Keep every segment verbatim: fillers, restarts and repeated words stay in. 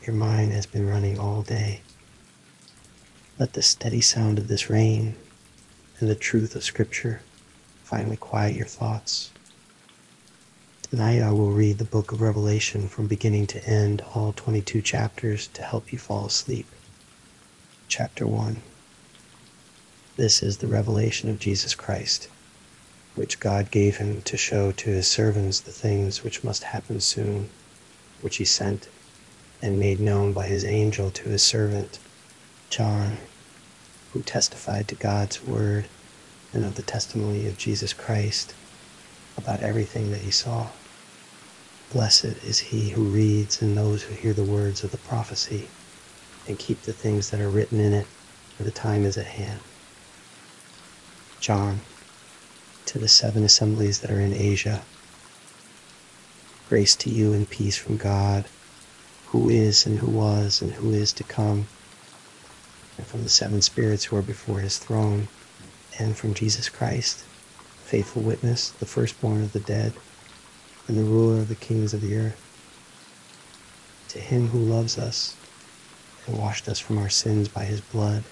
Your mind has been running all day. Let the steady sound of this rain and the truth of Scripture finally quiet your thoughts. Tonight I will read the book of Revelation from beginning to end, all twenty-two chapters, to help you fall asleep. Chapter one. This is the revelation of Jesus Christ, which God gave him to show to his servants the things which must happen soon, which he sent and made known by his angel to his servant John, who testified to God's word and of the testimony of Jesus Christ about everything that he saw. Blessed is he who reads and those who hear the words of the prophecy and keep the things that are written in it, for the time is at hand. John, to the seven assemblies that are in Asia, grace to you and peace from God, who is and who was and who is to come, and from the seven spirits who are before his throne, and from Jesus Christ, faithful witness, the firstborn of the dead, and the ruler of the kings of the earth. To him who loves us and washed us from our sins by his blood,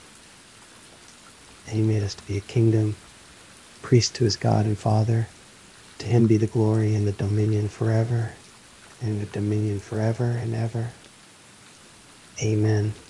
and he made us to be a kingdom, priest to his God and Father. To him be the glory and the dominion forever, and the dominion forever and ever. Amen.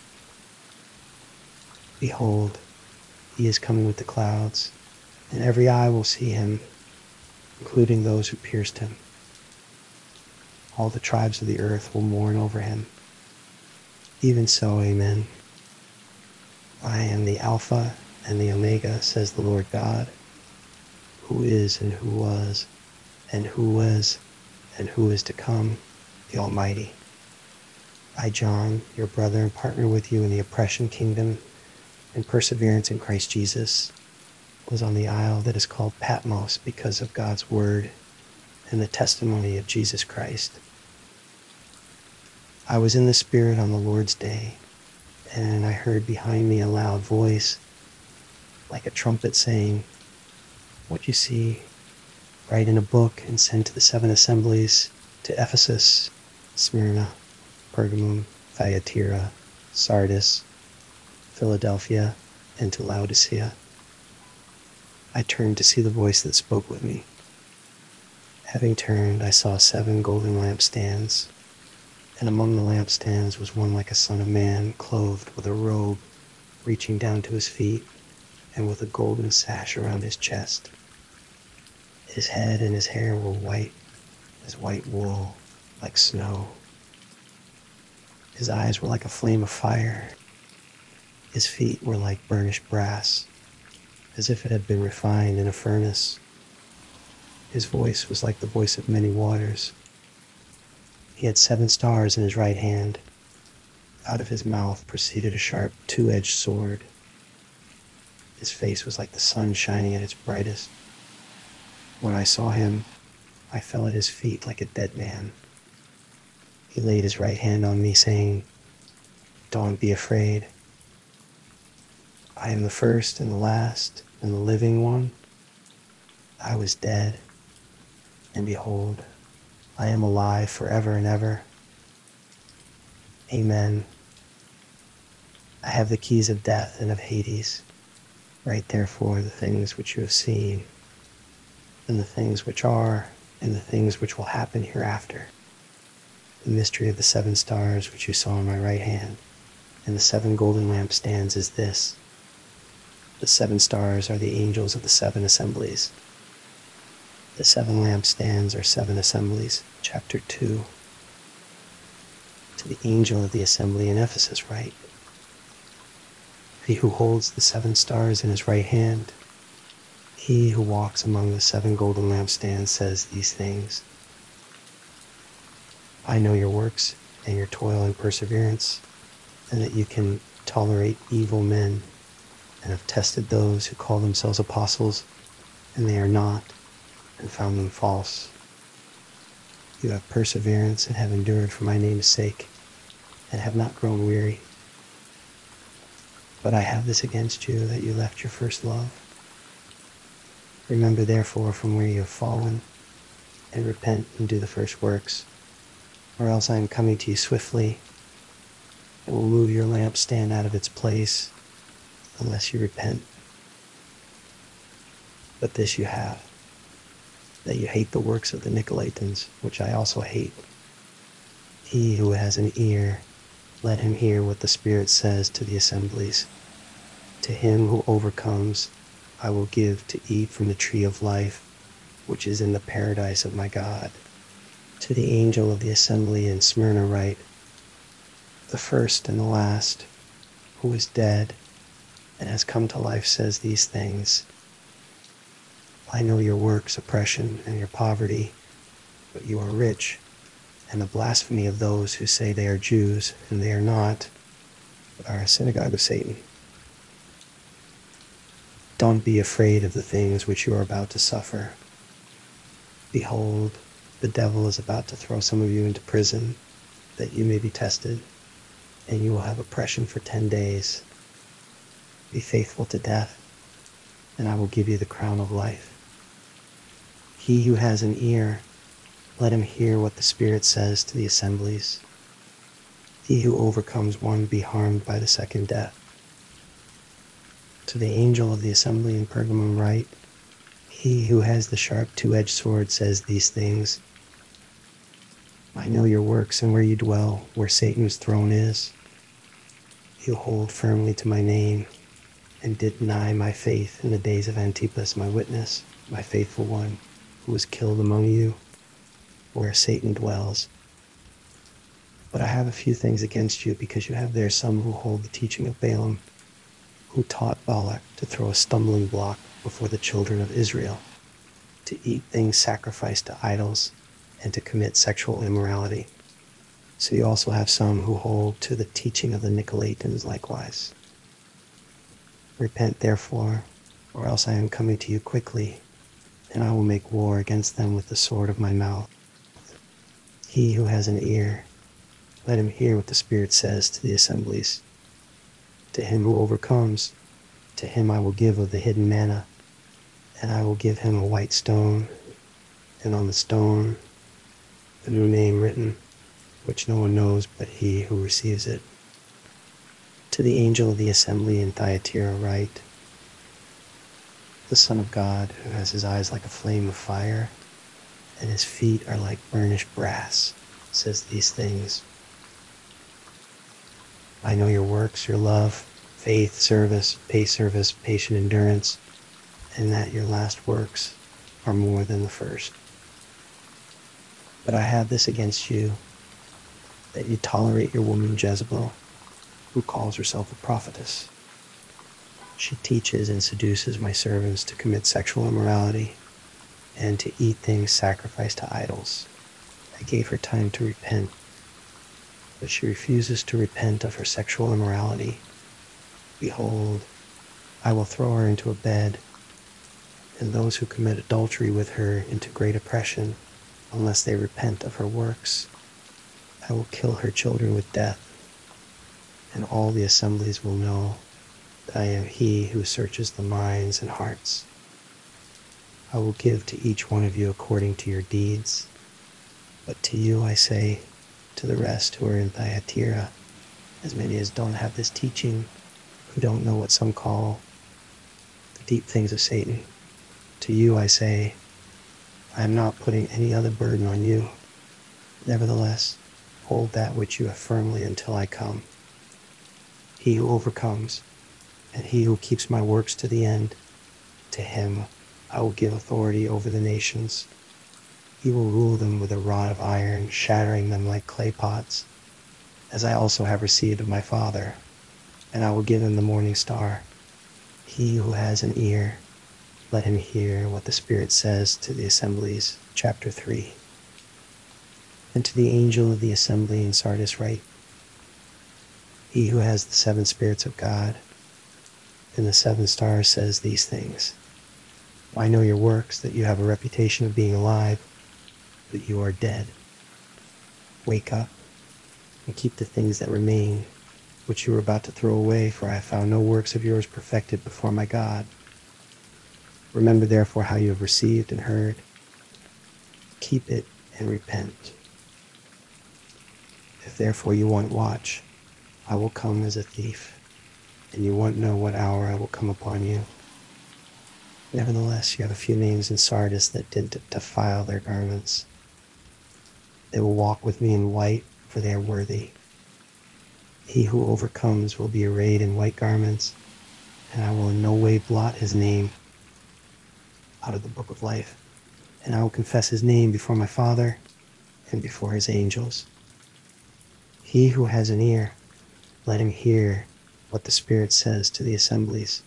Behold, he is coming with the clouds, and every eye will see him, including those who pierced him. All the tribes of the earth will mourn over him. Even so, amen. I am the Alpha and the Omega, says the Lord God, who is and who was, and who was, and who is to come, the Almighty. I, John, your brother and partner with you in the oppression kingdom and perseverance in Christ Jesus, was on the isle that is called Patmos because of God's word and the testimony of Jesus Christ. I was in the Spirit on the Lord's day, and I heard behind me a loud voice, like a trumpet, saying, "What you see, write in a book and send to the seven assemblies, to Ephesus, Smyrna, Pergamum, Thyatira, Sardis, Philadelphia, and to Laodicea." I turned to see the voice that spoke with me. Having turned, I saw seven golden lampstands, and among the lampstands was one like a son of man, clothed with a robe reaching down to his feet, and with a golden sash around his chest. His head and his hair were white as white wool, like snow. His eyes were like a flame of fire. His feet were like burnished brass, as if it had been refined in a furnace. His voice was like the voice of many waters. He had seven stars in his right hand. Out of his mouth proceeded a sharp two-edged sword. His face was like the sun shining at its brightest. When I saw him, I fell at his feet like a dead man. He laid his right hand on me, saying, "Don't be afraid. I am the first and the last and the living one. I was dead, and behold, I am alive forever and ever. Amen. I have the keys of death and of Hades. Write therefore the things which you have seen, and the things which are, and the things which will happen hereafter. The mystery of the seven stars which you saw in my right hand, and the seven golden lampstands is this. The seven stars are the angels of the seven assemblies. The seven lampstands are seven assemblies." Chapter two. To the angel of the assembly in Ephesus write, "He who holds the seven stars in his right hand, he who walks among the seven golden lampstands says these things. I know your works and your toil and perseverance, and that you can tolerate evil men, and have tested those who call themselves apostles, and they are not, and found them false. You have perseverance and have endured for my name's sake, and have not grown weary. But I have this against you, that you left your first love. Remember therefore from where you have fallen, and repent and do the first works, or else I am coming to you swiftly, and will move your lampstand out of its place unless you repent. But this you have, that you hate the works of the Nicolaitans, which I also hate. He who has an ear, let him hear what the Spirit says to the assemblies. To him who overcomes, I will give to eat from the tree of life, which is in the paradise of my God. To the angel of the assembly in Smyrna write, the first and the last, who is dead and has come to life, says these things. I know your works, oppression, and your poverty, but you are rich, and the blasphemy of those who say they are Jews, and they are not, but are a synagogue of Satan. Don't be afraid of the things which you are about to suffer. Behold, the devil is about to throw some of you into prison, that you may be tested, and you will have oppression for ten days. Be faithful to death, and I will give you the crown of life. He who has an ear, let him hear what the Spirit says to the assemblies. He who overcomes one be harmed by the second death. To the angel of the assembly in Pergamum write, he who has the sharp two-edged sword says these things. I know your works and where you dwell, where Satan's throne is. You hold firmly to my name, and did deny my faith in the days of Antipas, my witness, my faithful one, who was killed among you, where Satan dwells. But I have a few things against you, because you have there some who hold the teaching of Balaam, who taught Balak to throw a stumbling block before the children of Israel, to eat things sacrificed to idols, and to commit sexual immorality. So you also have some who hold to the teaching of the Nicolaitans likewise. Repent therefore, or else I am coming to you quickly, and I will make war against them with the sword of my mouth. He who has an ear, let him hear what the Spirit says to the assemblies. To him who overcomes, to him I will give of the hidden manna, and I will give him a white stone, and on the stone a new name written, which no one knows but he who receives it. To the angel of the assembly in Thyatira write, the Son of God, who has his eyes like a flame of fire, and his feet are like burnished brass, says these things. I know your works, your love, faith, service, pay service, patient endurance, and that your last works are more than the first. But I have this against you, that you tolerate your woman Jezebel, who calls herself a prophetess. She teaches and seduces my servants to commit sexual immorality and to eat things sacrificed to idols. I gave her time to repent, but she refuses to repent of her sexual immorality. Behold, I will throw her into a bed, and those who commit adultery with her into great oppression, unless they repent of her works. I will kill her children with death, and all the assemblies will know that I am he who searches the minds and hearts. I will give to each one of you according to your deeds. But to you I say, to the rest who are in Thyatira, as many as don't have this teaching, who don't know what some call the deep things of Satan, to you I say, I am not putting any other burden on you. Nevertheless, hold that which you have firmly until I come. He who overcomes, and he who keeps my works to the end, to him I will give authority over the nations. He will rule them with a rod of iron, shattering them like clay pots, as I also have received of my Father, and I will give him the morning star. He who has an ear, let him hear what the Spirit says to the assemblies. Chapter three. And to the angel of the assembly in Sardis write, he who has the seven spirits of God and the seven stars says these things. I know your works, that you have a reputation of being alive, but you are dead. Wake up and keep the things that remain, which you were about to throw away, for I have found no works of yours perfected before my God. Remember therefore how you have received and heard. Keep it and repent. If therefore you want watch, I will come as a thief, and you won't know what hour I will come upon you. Nevertheless, you have a few names in Sardis that did defile their garments. They will walk with me in white, for they are worthy. He who overcomes will be arrayed in white garments, and I will in no way blot his name out of the book of life. And I will confess his name before my Father and before his angels. He who has an ear, let him hear what the Spirit says to the assemblies.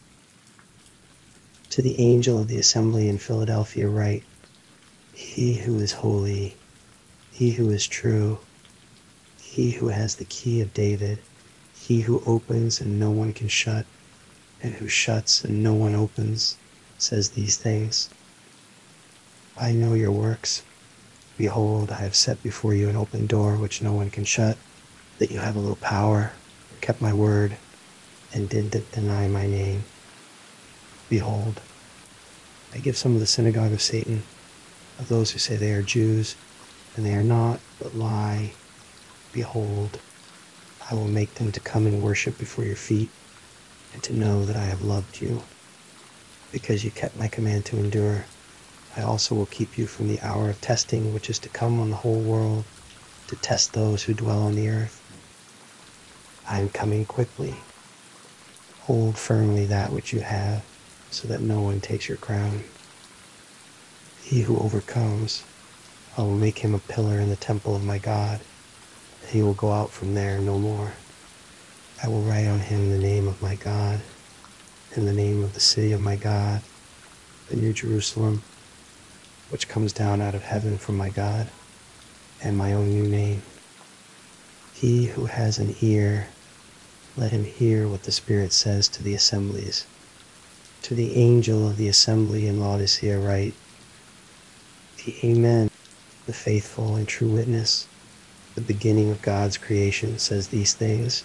To the angel of the assembly in Philadelphia write, he who is holy, he who is true, he who has the key of David, he who opens and no one can shut, and who shuts and no one opens, says these things. I know your works. Behold, I have set before you an open door which no one can shut, that you have a little power, kept my word, and did deny my name. Behold, I give some of the synagogue of Satan, of those who say they are Jews, and they are not, but lie. Behold, I will make them to come and worship before your feet, and to know that I have loved you. Because you kept my command to endure, I also will keep you from the hour of testing which is to come on the whole world, to test those who dwell on the earth. I am coming quickly. Hold firmly that which you have, so that no one takes your crown. He who overcomes, I will make him a pillar in the temple of my God, and he will go out from there no more. I will write on him the name of my God, and the name of the city of my God, the New Jerusalem, which comes down out of heaven from my God, and my own new name. He who has an ear, let him hear what the Spirit says to the assemblies. To the angel of the assembly in Laodicea write, the Amen, the faithful and true witness, the beginning of God's creation, says these things.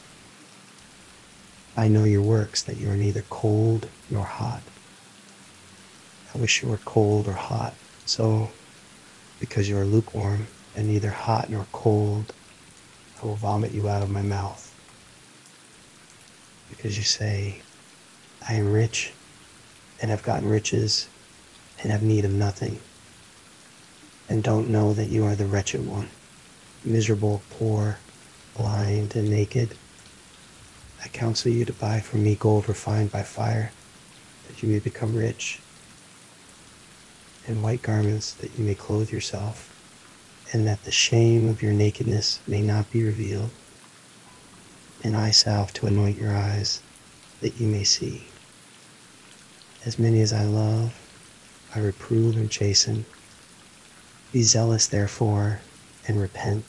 I know your works, that you are neither cold nor hot. I wish you were cold or hot. So, because you are lukewarm and neither hot nor cold, I will vomit you out of my mouth. Because you say, I am rich and have gotten riches and have need of nothing, and don't know that you are the wretched one, miserable, poor, blind, and naked. I counsel you to buy from me gold refined by fire, that you may become rich, and white garments, that you may clothe yourself, and that the shame of your nakedness may not be revealed, and eye salve to anoint your eyes, that you may see. As many as I love, I reprove and chasten. Be zealous, therefore, and repent.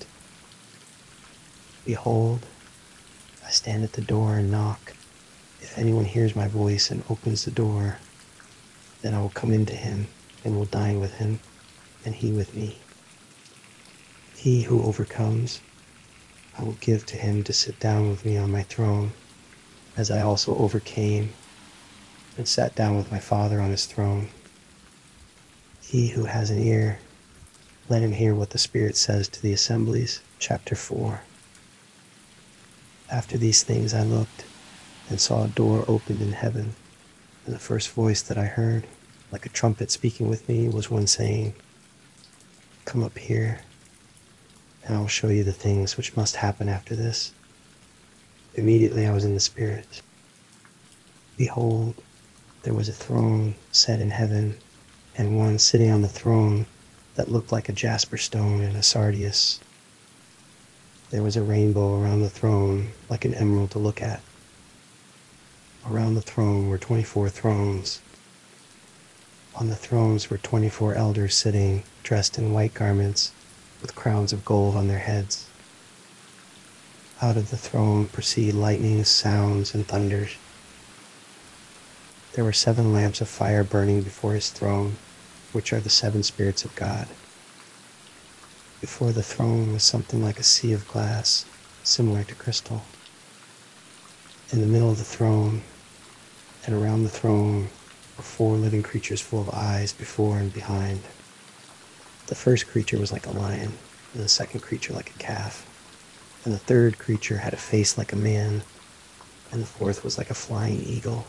Behold, I stand at the door and knock. If anyone hears my voice and opens the door, then I will come into him and will dine with him, and he with me. He who overcomes, I will give to him to sit down with me on my throne, as I also overcame and sat down with my Father on his throne. He who has an ear, let him hear what the Spirit says to the assemblies. Chapter four. After these things I looked, and saw a door opened in heaven, and the first voice that I heard, like a trumpet speaking with me, was one saying, Come up here, and I will show you the things which must happen after this. Immediately I was in the Spirit. Behold, there was a throne set in heaven, and one sitting on the throne that looked like a jasper stone and a sardius. There was a rainbow around the throne, like an emerald to look at. Around the throne were twenty-four thrones. On the thrones were twenty-four elders sitting, dressed in white garments, with crowns of gold on their heads. Out of the throne proceed lightnings, sounds, and thunders. There were seven lamps of fire burning before his throne, which are the seven spirits of God. Before the throne was something like a sea of glass, similar to crystal. In the middle of the throne, and around the throne, were four living creatures full of eyes before and behind. The first creature was like a lion, and the second creature like a calf, And the third creature had a face like a man, and the fourth was like a flying eagle.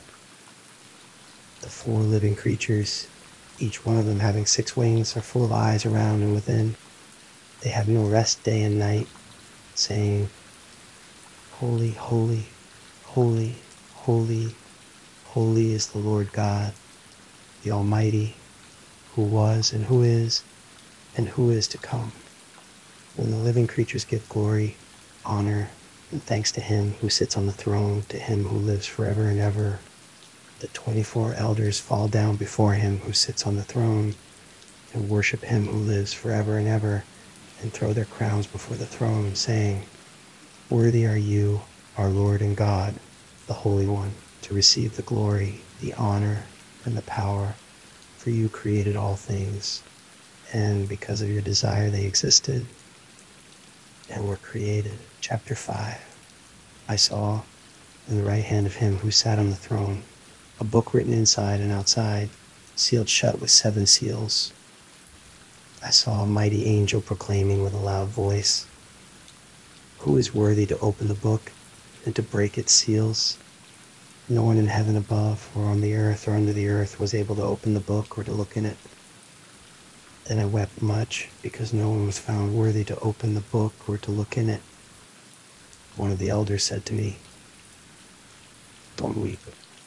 The four living creatures, each one of them having six wings, are full of eyes around and within. They have no rest day and night, saying, "Holy, holy, holy, holy, holy is the Lord God, the Almighty, who was and who is and who is to come." When the living creatures give glory, honor, and thanks to Him who sits on the throne, to Him who lives forever and ever, the twenty-four elders fall down before Him who sits on the throne and worship Him who lives forever and ever, and throw their crowns before the throne, saying, "Worthy are you, our Lord and God, the Holy One, to receive the glory, the honor, and the power, for you created all things, and because of your desire they existed and were created." Chapter five. I saw, in the right hand of Him who sat on the throne, a book written inside and outside, sealed shut with seven seals. I saw a mighty angel proclaiming with a loud voice, "Who is worthy to open the book and to break its seals?" No one in heaven above, or on the earth, or under the earth was able to open the book or to look in it. Then I wept much, because no one was found worthy to open the book or to look in it. One of the elders said to me, "Don't weep.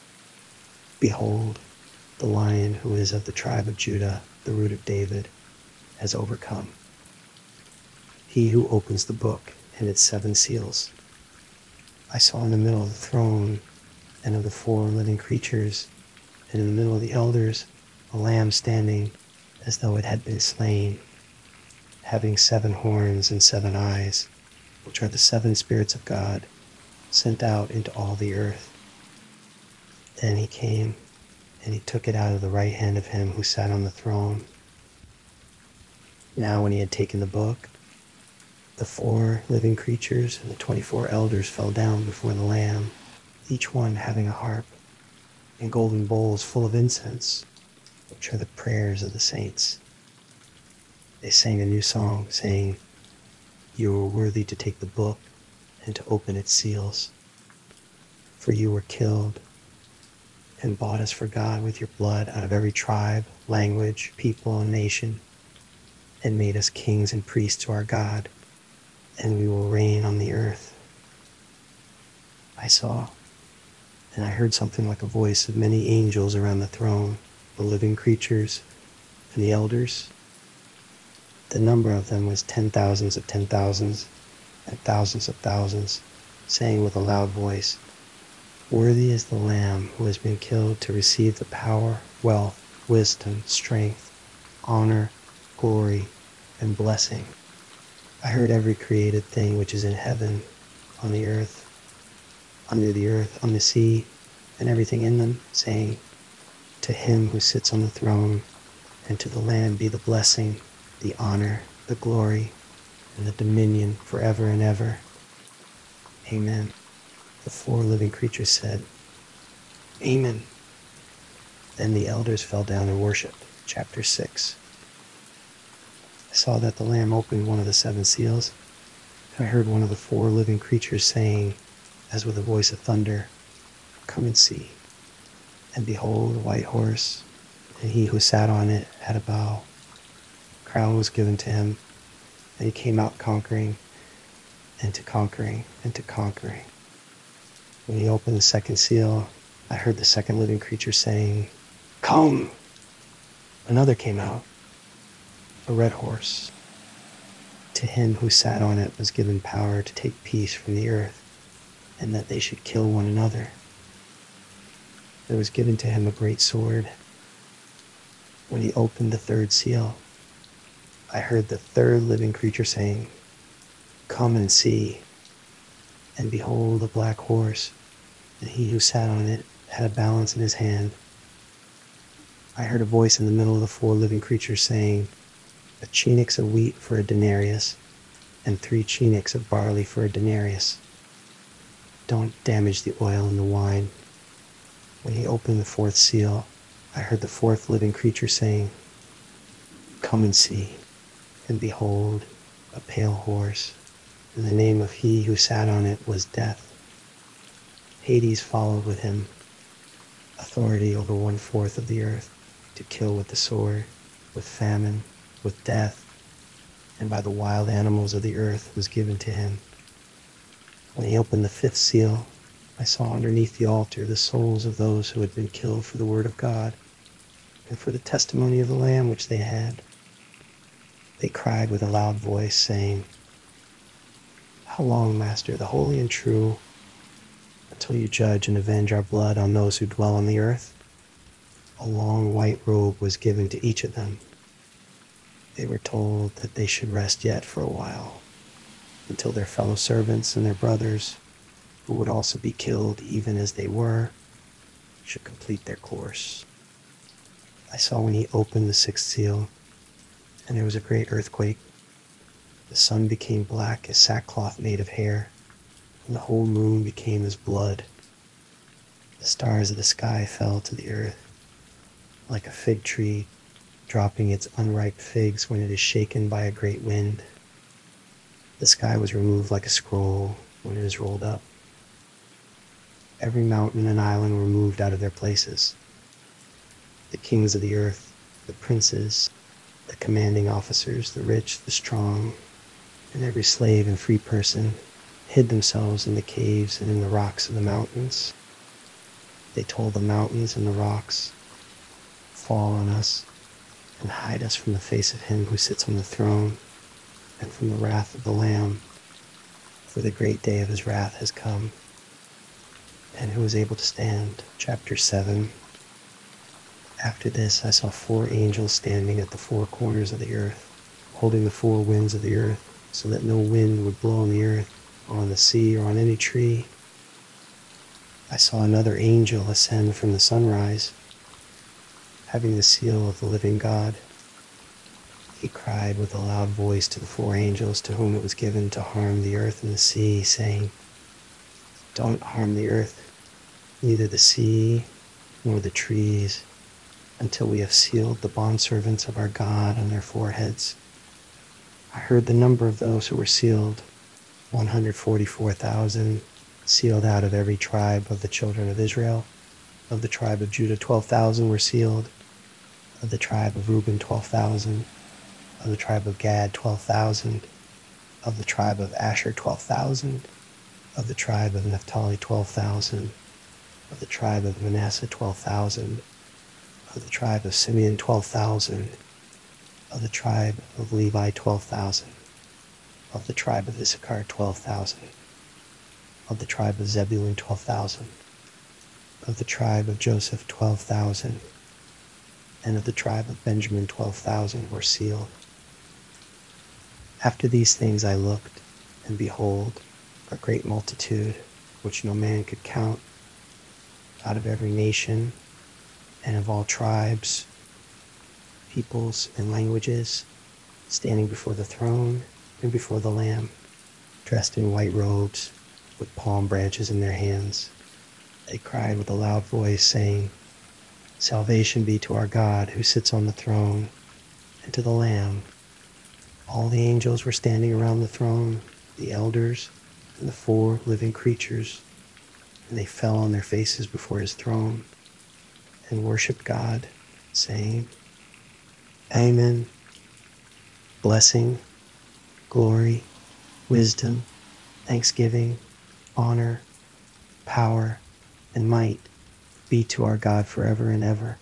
Behold, the Lion who is of the tribe of Judah, the root of David, has overcome. He who opens the book and its seven seals." I saw in the middle of the throne and of the four living creatures, and in the middle of the elders, a lamb standing as though it had been slain, having seven horns and seven eyes, which are the seven spirits of God, sent out into all the earth. Then He came, and He took it out of the right hand of Him who sat on the throne. Now when He had taken the book, the four living creatures and the twenty-four elders fell down before the Lamb, each one having a harp and golden bowls full of incense, which are the prayers of the saints. They sang a new song, saying, "You are worthy to take the book and to open its seals. For you were killed and bought us for God with your blood out of every tribe, language, people, and nation, and made us kings and priests to our God, and we will reign on the earth." I saw, and I heard something like a voice of many angels around the throne, the living creatures, and the elders. The number of them was ten thousands of ten thousands and thousands of thousands, saying with a loud voice, "Worthy is the Lamb who has been killed to receive the power, wealth, wisdom, strength, honor, glory, and blessing." I heard every created thing which is in heaven, on the earth, under the earth, on the sea, and everything in them, saying, "To Him who sits on the throne, and to the Lamb be the blessing, the honor, the glory, and the dominion forever and ever. Amen." The four living creatures said, "Amen." Then the elders fell down and worshipped. Chapter six. I saw that the Lamb opened one of the seven seals, and I heard one of the four living creatures saying, as with a voice of thunder, "Come and see." And behold, a white horse, and He who sat on it had a bow. A crown was given to Him, and He came out conquering, and to conquering, and to conquering. When He opened the second seal, I heard the second living creature saying, "Come!" Another came out, a red horse. To Him who sat on it was given power to take peace from the earth, and that they should kill one another. There was given to Him a great sword. When He opened the third seal, I heard the third living creature saying, "Come and see." And behold, a black horse, and He who sat on it had a balance in his hand. I heard a voice in the middle of the four living creatures saying, "A chenix of wheat for a denarius, and three chenix of barley for a denarius. Don't damage the oil and the wine." When He opened the fourth seal, I heard the fourth living creature saying, "Come and see." And behold, a pale horse, and the name of he who sat on it was Death. Hades followed with him, authority over one-fourth of the earth, to kill with the sword, with famine, with death, and by the wild animals of the earth was given to him. When he opened the fifth seal, I saw underneath the altar the souls of those who had been killed for the word of God and for the testimony of the Lamb which they had. They cried with a loud voice, saying, "How long, Master, the holy and true, until you judge and avenge our blood on those who dwell on the earth?" A long white robe was given to each of them. They were told that they should rest yet for a while, until their fellow servants and their brothers, who would also be killed even as they were, should complete their course. I saw when he opened the sixth seal, and there was a great earthquake. The sun became black as sackcloth made of hair, and the whole moon became as blood. The stars of the sky fell to the earth, like a fig tree dropping its unripe figs when it is shaken by a great wind. The sky was removed like a scroll when it is rolled up. Every mountain and island were moved out of their places. The kings of the earth, the princes, the commanding officers, the rich, the strong, and every slave and free person hid themselves in the caves and in the rocks of the mountains. They told the mountains and the rocks, "Fall on us and hide us from the face of him who sits on the throne and from the wrath of the Lamb, for the great day of his wrath has come." And who is able to stand? Chapter seven. After this I saw four angels standing at the four corners of the earth, holding the four winds of the earth, so that no wind would blow on the earth, or on the sea, or on any tree. I saw another angel ascend from the sunrise, having the seal of the living God. He cried with a loud voice to the four angels to whom it was given to harm the earth and the sea, saying, "Don't harm the earth, neither the sea nor the trees, until we have sealed the bondservants of our God on their foreheads." I heard the number of those who were sealed, one hundred forty-four thousand, sealed out of every tribe of the children of Israel. Of the tribe of Judah, twelve thousand were sealed. Of the tribe of Reuben, twelve thousand. Of the tribe of Gad, twelve thousand. Of the tribe of Asher, twelve thousand. Of the tribe of Naphtali, twelve thousand. Of the tribe of Manasseh, twelve thousand. Of the tribe of Simeon, twelve thousand. Of the tribe of Levi, twelve thousand. Of the tribe of Issachar, twelve thousand. Of the tribe of Zebulun, twelve thousand. Of the tribe of Joseph, twelve thousand. And of the tribe of Benjamin, twelve thousand were sealed. After these things I looked, and behold, a great multitude, which no man could count, out of every nation, and of all tribes, peoples, and languages, standing before the throne and before the Lamb, dressed in white robes, with palm branches in their hands. They cried with a loud voice, saying, "Salvation be to our God who sits on the throne, and to the Lamb." All the angels were standing around the throne, the elders, and the four living creatures, and they fell on their faces before his throne, and worshipped God, saying, "Amen. Blessing, glory, wisdom, thanksgiving, honor, power, and might be to our God forever and ever.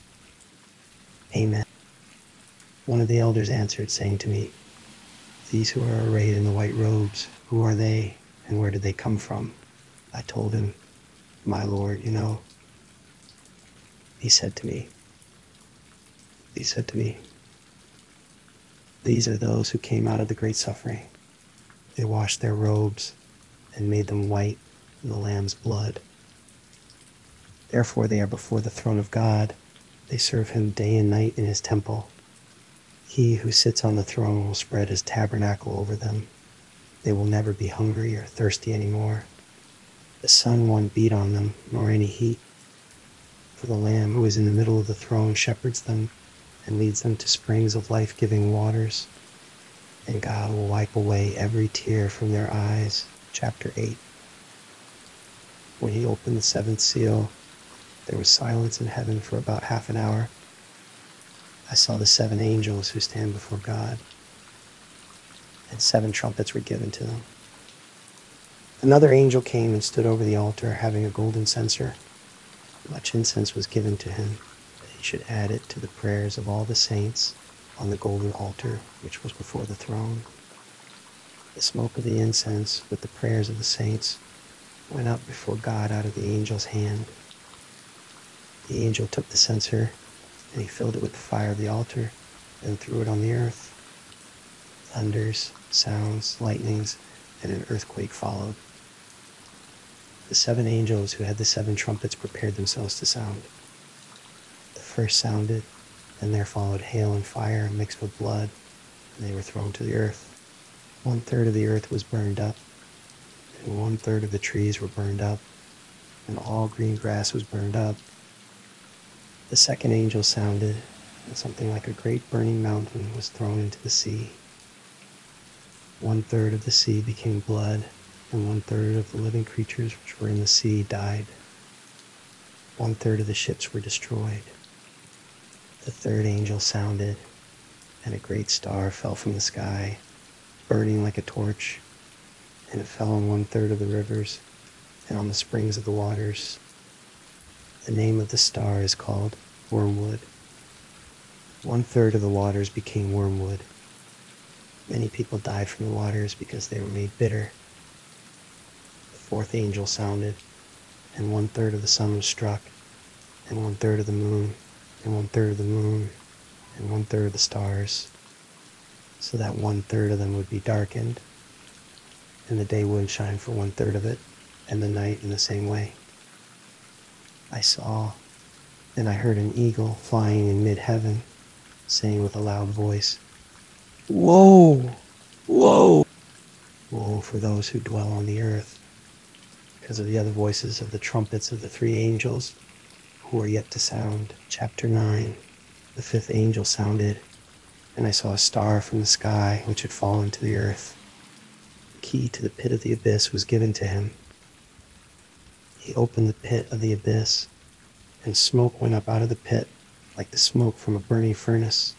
Amen." One of the elders answered, saying to me, "These who are arrayed in the white robes, who are they, and where did they come from?" I told him, "My Lord, you know." He said to me, he said to me, "These are those who came out of the great suffering. They washed their robes and made them white in the Lamb's blood. Therefore they are before the throne of God. They serve him day and night in his temple. He who sits on the throne will spread his tabernacle over them. They will never be hungry or thirsty anymore. The sun won't beat on them, nor any heat. For the Lamb who is in the middle of the throne shepherds them and leads them to springs of life-giving waters. and God will wipe away every tear from their eyes. Chapter eight. When he opened the seventh seal, there was silence in heaven for about half an hour. I saw the seven angels who stand before God, and seven trumpets were given to them. Another angel came and stood over the altar, having a golden censer. Much incense was given to him, that he should add it to the prayers of all the saints on the golden altar which was before the throne. The smoke of the incense with the prayers of the saints went up before God out of the angel's hand. The angel took the censer, and he filled it with the fire of the altar, and threw it on the earth. Thunders, sounds, lightnings, and an earthquake followed. The seven angels who had the seven trumpets prepared themselves to sound. The first sounded, and there followed hail and fire mixed with blood, and they were thrown to the earth. One third of the earth was burned up, and one third of the trees were burned up, and all green grass was burned up. The second angel sounded, and something like a great burning mountain was thrown into the sea. One third of the sea became blood, and one third of the living creatures which were in the sea died. One third of the ships were destroyed. The third angel sounded, and a great star fell from the sky, burning like a torch, and it fell on one third of the rivers and on the springs of the waters. The name of the star is called Wormwood. One third of the waters became wormwood. Many people died from the waters because they were made bitter. The fourth angel sounded, and one third of the sun was struck, and one third of the moon, and one third of the moon, and one third of the stars, so that one third of them would be darkened, and the day wouldn't shine for one third of it, and the night in the same way. I saw, and I heard an eagle flying in mid-heaven, saying with a loud voice, "Woe! Woe! Woe for those who dwell on the earth, because of the other voices of the trumpets of the three angels who are yet to sound." Chapter nine. The fifth angel sounded, and I saw a star from the sky which had fallen to the earth. The key to the pit of the abyss was given to him. He opened the pit of the abyss, and smoke went up out of the pit like the smoke from a burning furnace.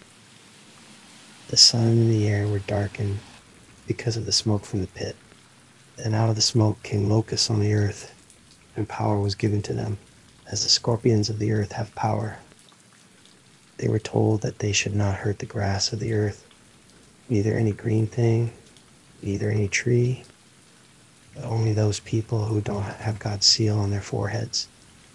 The sun and the air were darkened because of the smoke from the pit. And out of the smoke came locusts on the earth, and power was given to them, as the scorpions of the earth have power. They were told that they should not hurt the grass of the earth, neither any green thing, neither any tree, but only those people who don't have God's seal on their foreheads.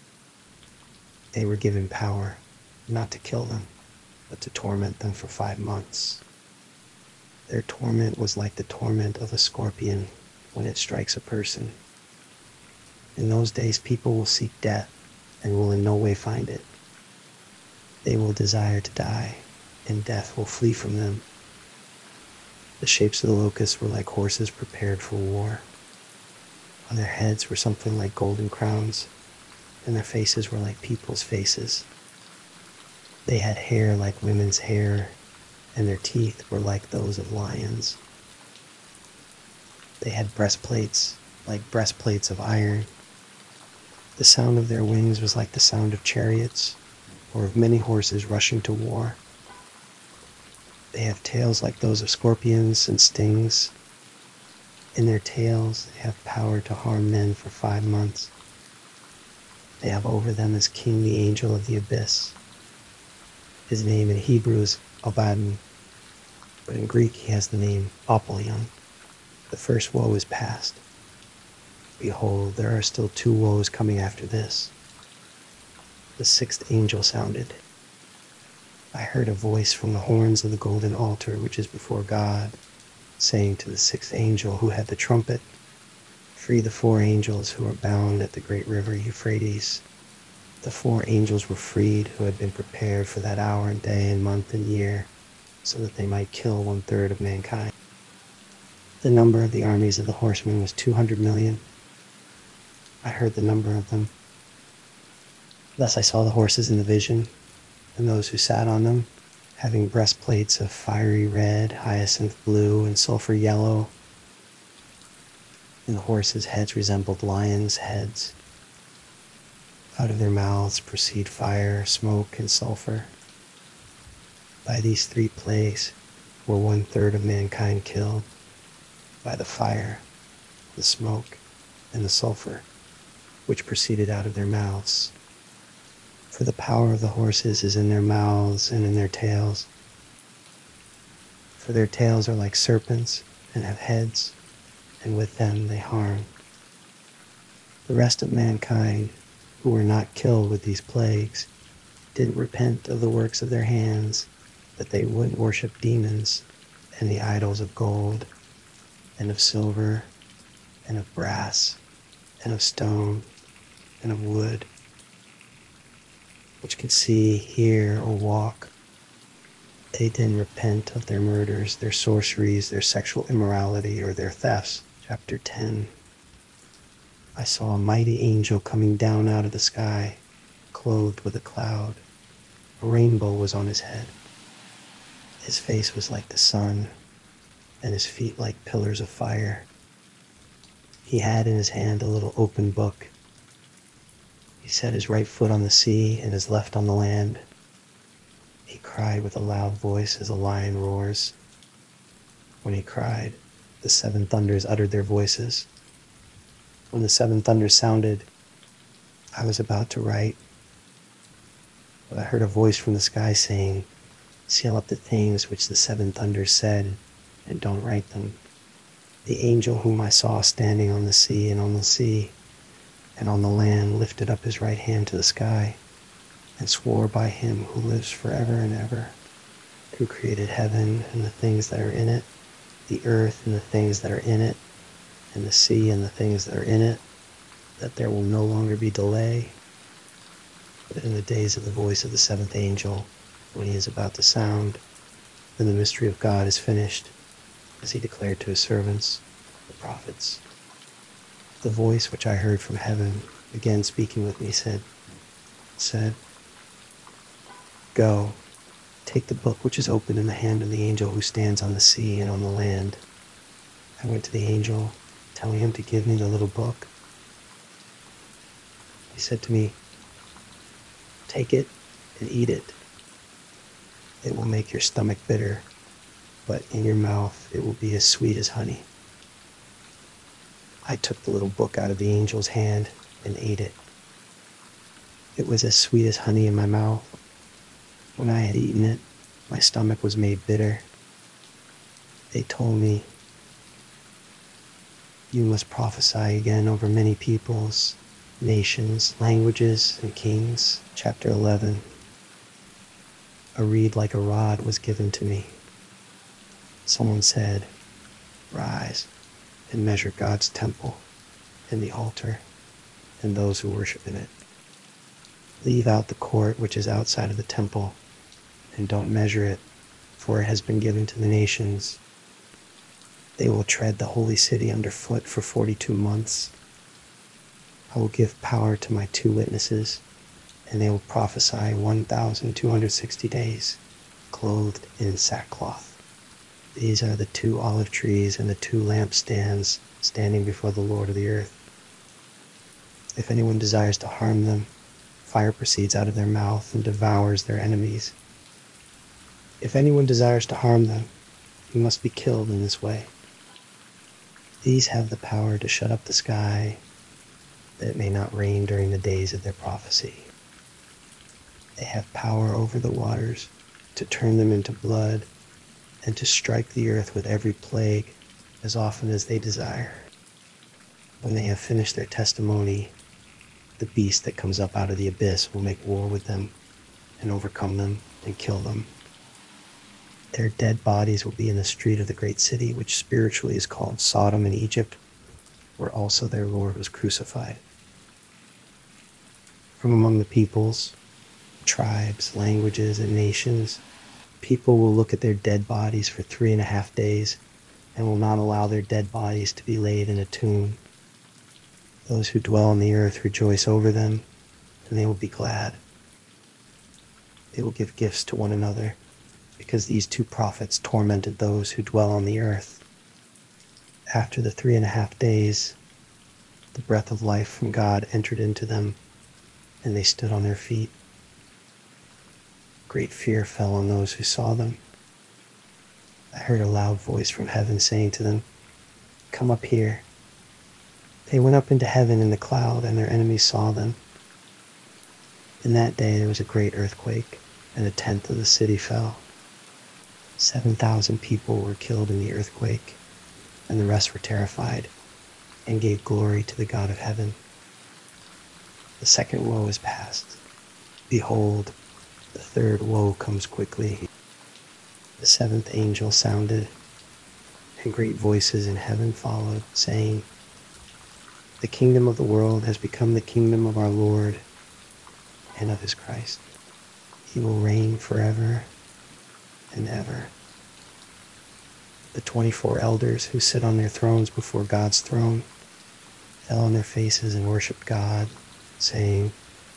They were given power, not to kill them, but to torment them for five months. Their torment was like the torment of a scorpion when it strikes a person. In those days, people will seek death and will in no way find it. They will desire to die, and death will flee from them. The shapes of the locusts were like horses prepared for war. On their heads were something like golden crowns, and their faces were like people's faces. They had hair like women's hair, and their teeth were like those of lions. They had breastplates like breastplates of iron. The sound of their wings was like the sound of chariots, or of many horses rushing to war. They have tails like those of scorpions and stings. In their tails they have power to harm men for five months. They have over them as king the angel of the abyss. His name in Hebrew is Abaddon, but in Greek he has the name Apollyon. The first woe is past. Behold, there are still two woes coming after this. The sixth angel sounded. I heard a voice from the horns of the golden altar which is before God, saying to the sixth angel who had the trumpet, "Free the four angels who are bound at the great river Euphrates." The four angels were freed who had been prepared for that hour and day and month and year, so that they might kill one third of mankind. The number of the armies of the horsemen was two hundred million. I heard the number of them. Thus I saw the horses in the vision, and those who sat on them, having breastplates of fiery red, hyacinth blue, and sulfur yellow, and the horses' heads resembled lions' heads. Out of their mouths proceed fire, smoke, and sulfur. By these three plagues were one-third of mankind killed, by the fire, the smoke, and the sulfur, which proceeded out of their mouths. For the power of the horses is in their mouths and in their tails. For their tails are like serpents and have heads, and with them they harm. The rest of mankind, who were not killed with these plagues, didn't repent of the works of their hands, that they wouldn't worship demons and the idols of gold and of silver and of brass and of stone and of wood, which could see, hear, or walk. They didn't repent of their murders, their sorceries, their sexual immorality, or their thefts. Chapter ten. I saw a mighty angel coming down out of the sky, clothed with a cloud. A rainbow was on his head. His face was like the sun, and his feet like pillars of fire. He had in his hand a little open book. He set his right foot on the sea and his left on the land. He cried with a loud voice as a lion roars. When he cried, the seven thunders uttered their voices. When the seven thunders sounded, I was about to write, but I heard a voice from the sky saying, "Seal up the things which the seven thunders said, and don't write them." The angel whom I saw standing on the sea and on the sea and on the land lifted up his right hand to the sky and swore by him who lives forever and ever, who created heaven and the things that are in it, the earth and the things that are in it, and the sea and the things that are in it, that there will no longer be delay. But in the days of the voice of the seventh angel, when he is about to sound, then the mystery of God is finished, as he declared to his servants, the prophets. The voice which I heard from heaven, again speaking with me, said, said, "Go, take the book which is open in the hand of the angel who stands on the sea and on the land." I went to the angel, telling him to give me the little book. He said to me, "Take it and eat it. It will make your stomach bitter, but in your mouth it will be as sweet as honey." I took the little book out of the angel's hand and ate it. It was as sweet as honey in my mouth. When I had eaten it, my stomach was made bitter. They told me, "You must prophesy again over many peoples, nations, languages, and kings." Chapter eleven. A reed like a rod was given to me. Someone said, "Rise and measure God's temple and the altar and those who worship in it. Leave out the court which is outside of the temple, and don't measure it, for it has been given to the nations. They will tread the holy city underfoot for forty-two months. I will give power to my two witnesses, and they will prophesy one thousand two hundred sixty days, clothed in sackcloth. These are the two olive trees and the two lampstands standing before the Lord of the earth. If anyone desires to harm them, fire proceeds out of their mouth and devours their enemies. If anyone desires to harm them, he must be killed in this way. These have the power to shut up the sky, that it may not rain during the days of their prophecy. They have power over the waters to turn them into blood and to strike the earth with every plague as often as they desire. When they have finished their testimony, the beast that comes up out of the abyss will make war with them and overcome them and kill them. Their dead bodies will be in the street of the great city, which spiritually is called Sodom in Egypt, where also their Lord was crucified. From among the peoples, tribes, languages, and nations, people will look at their dead bodies for three and a half days and will not allow their dead bodies to be laid in a tomb. Those who dwell on the earth rejoice over them, and they will be glad. They will give gifts to one another, because these two prophets tormented those who dwell on the earth. After the three and a half days, the breath of life from God entered into them, and they stood on their feet. Great fear fell on those who saw them. I heard a loud voice from heaven saying to them, "Come up here." They went up into heaven in the cloud, and their enemies saw them. In that day there was a great earthquake, and a tenth of the city fell. Seven thousand people were killed in the earthquake, and the rest were terrified, and gave glory to the God of heaven. The second woe is past. Behold, the third woe comes quickly. The seventh angel sounded, and great voices in heaven followed, saying, "The kingdom of the world has become the kingdom of our Lord and of his Christ. He will reign forever and ever." The twenty-four elders who sit on their thrones before God's throne fell on their faces and worshipped God, saying,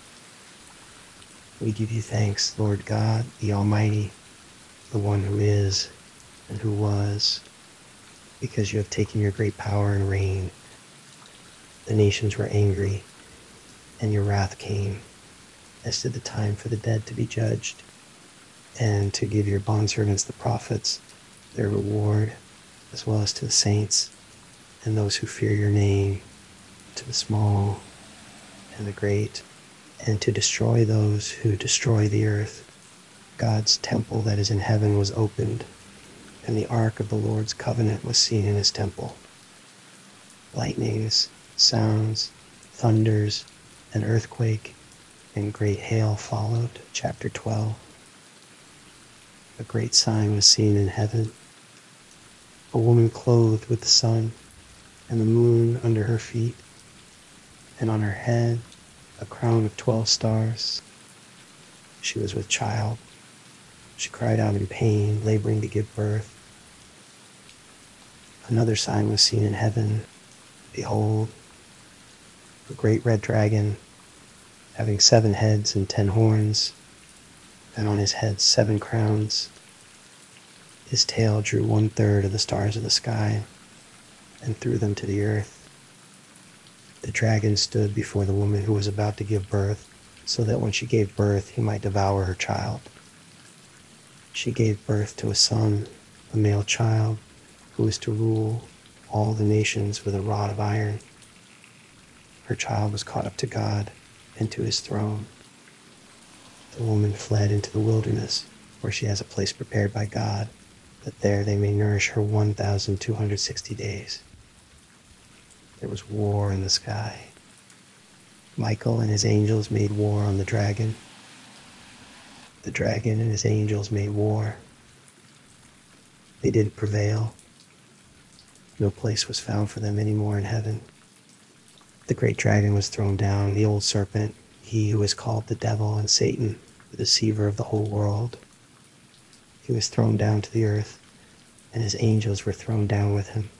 "We give you thanks, Lord God, the Almighty, the one who is and who was, because you have taken your great power and reign. The nations were angry, and your wrath came, as did the time for the dead to be judged, and to give your bondservants the prophets their reward, as well as to the saints and those who fear your name, to the small and the great, and to destroy those who destroy the earth." God's temple that is in heaven was opened, and the ark of the Lord's covenant was seen in his temple. Lightnings, sounds, thunders, an earthquake, and great hail followed. Chapter twelve. A great sign was seen in heaven: a woman clothed with the sun, and the moon under her feet, and on her head a crown of twelve stars. She was with child. She cried out in pain, laboring to give birth. Another sign was seen in heaven. Behold, a great red dragon, having seven heads and ten horns, and on his head seven crowns. His tail drew one-third of the stars of the sky, and threw them to the earth. The dragon stood before the woman who was about to give birth, so that when she gave birth he might devour her child. She gave birth to a son, a male child, who is to rule all the nations with a rod of iron. Her child was caught up to God and to his throne. The woman fled into the wilderness, where she has a place prepared by God, that there they may nourish her one thousand two hundred sixty days. There was war in the sky. Michael and his angels made war on the dragon. The dragon and his angels made war. They didn't prevail. No place was found for them anymore in heaven. The great dragon was thrown down, the old serpent, he who is called the devil and Satan, the deceiver of the whole world. He was thrown down to the earth, and his angels were thrown down with him.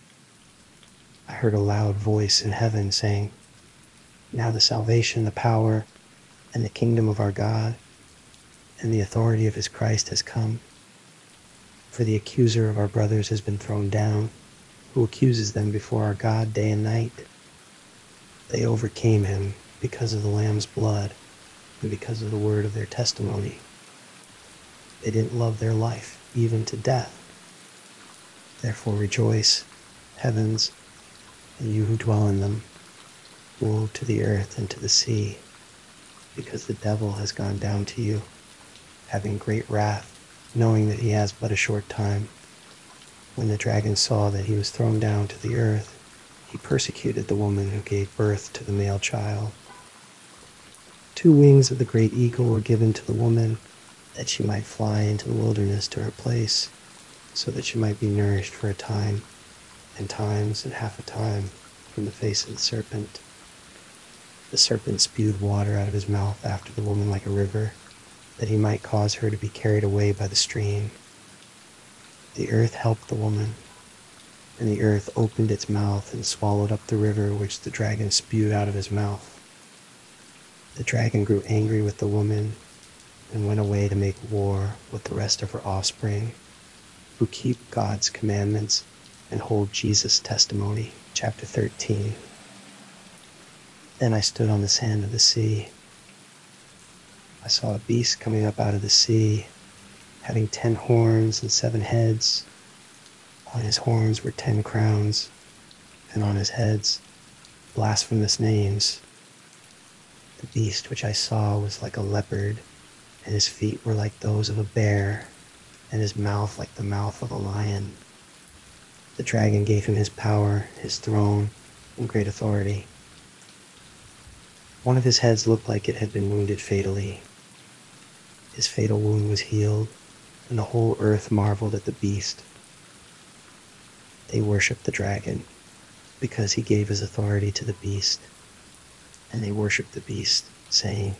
I heard a loud voice in heaven saying, "Now the salvation, the power, and the kingdom of our God, and the authority of his Christ has come. For the accuser of our brothers has been thrown down, who accuses them before our God day and night. They overcame him because of the Lamb's blood and because of the word of their testimony. They didn't love their life, even to death. Therefore rejoice, heavens, and you who dwell in them. Woe to the earth and to the sea, because the devil has gone down to you, having great wrath, knowing that he has but a short time." When the dragon saw that he was thrown down to the earth, he persecuted the woman who gave birth to the male child. Two wings of the great eagle were given to the woman, that she might fly into the wilderness to her place, so that she might be nourished for a time, and times and half a time, from the face of the serpent. The serpent spewed water out of his mouth after the woman like a river, that he might cause her to be carried away by the stream. The earth helped the woman, and the earth opened its mouth and swallowed up the river which the dragon spewed out of his mouth. The dragon grew angry with the woman and went away to make war with the rest of her offspring, who keep God's commandments and hold Jesus' testimony. Chapter thirteen. Then I stood on the sand of the sea. I saw a beast coming up out of the sea, having ten horns and seven heads. On his horns were ten crowns, and on his heads blasphemous names. The beast which I saw was like a leopard, and his feet were like those of a bear, and his mouth like the mouth of a lion. The dragon gave him his power, his throne, and great authority. One of his heads looked like it had been wounded fatally. His fatal wound was healed, and the whole earth marveled at the beast. They worshipped the dragon, because he gave his authority to the beast, and they worshipped the beast, saying,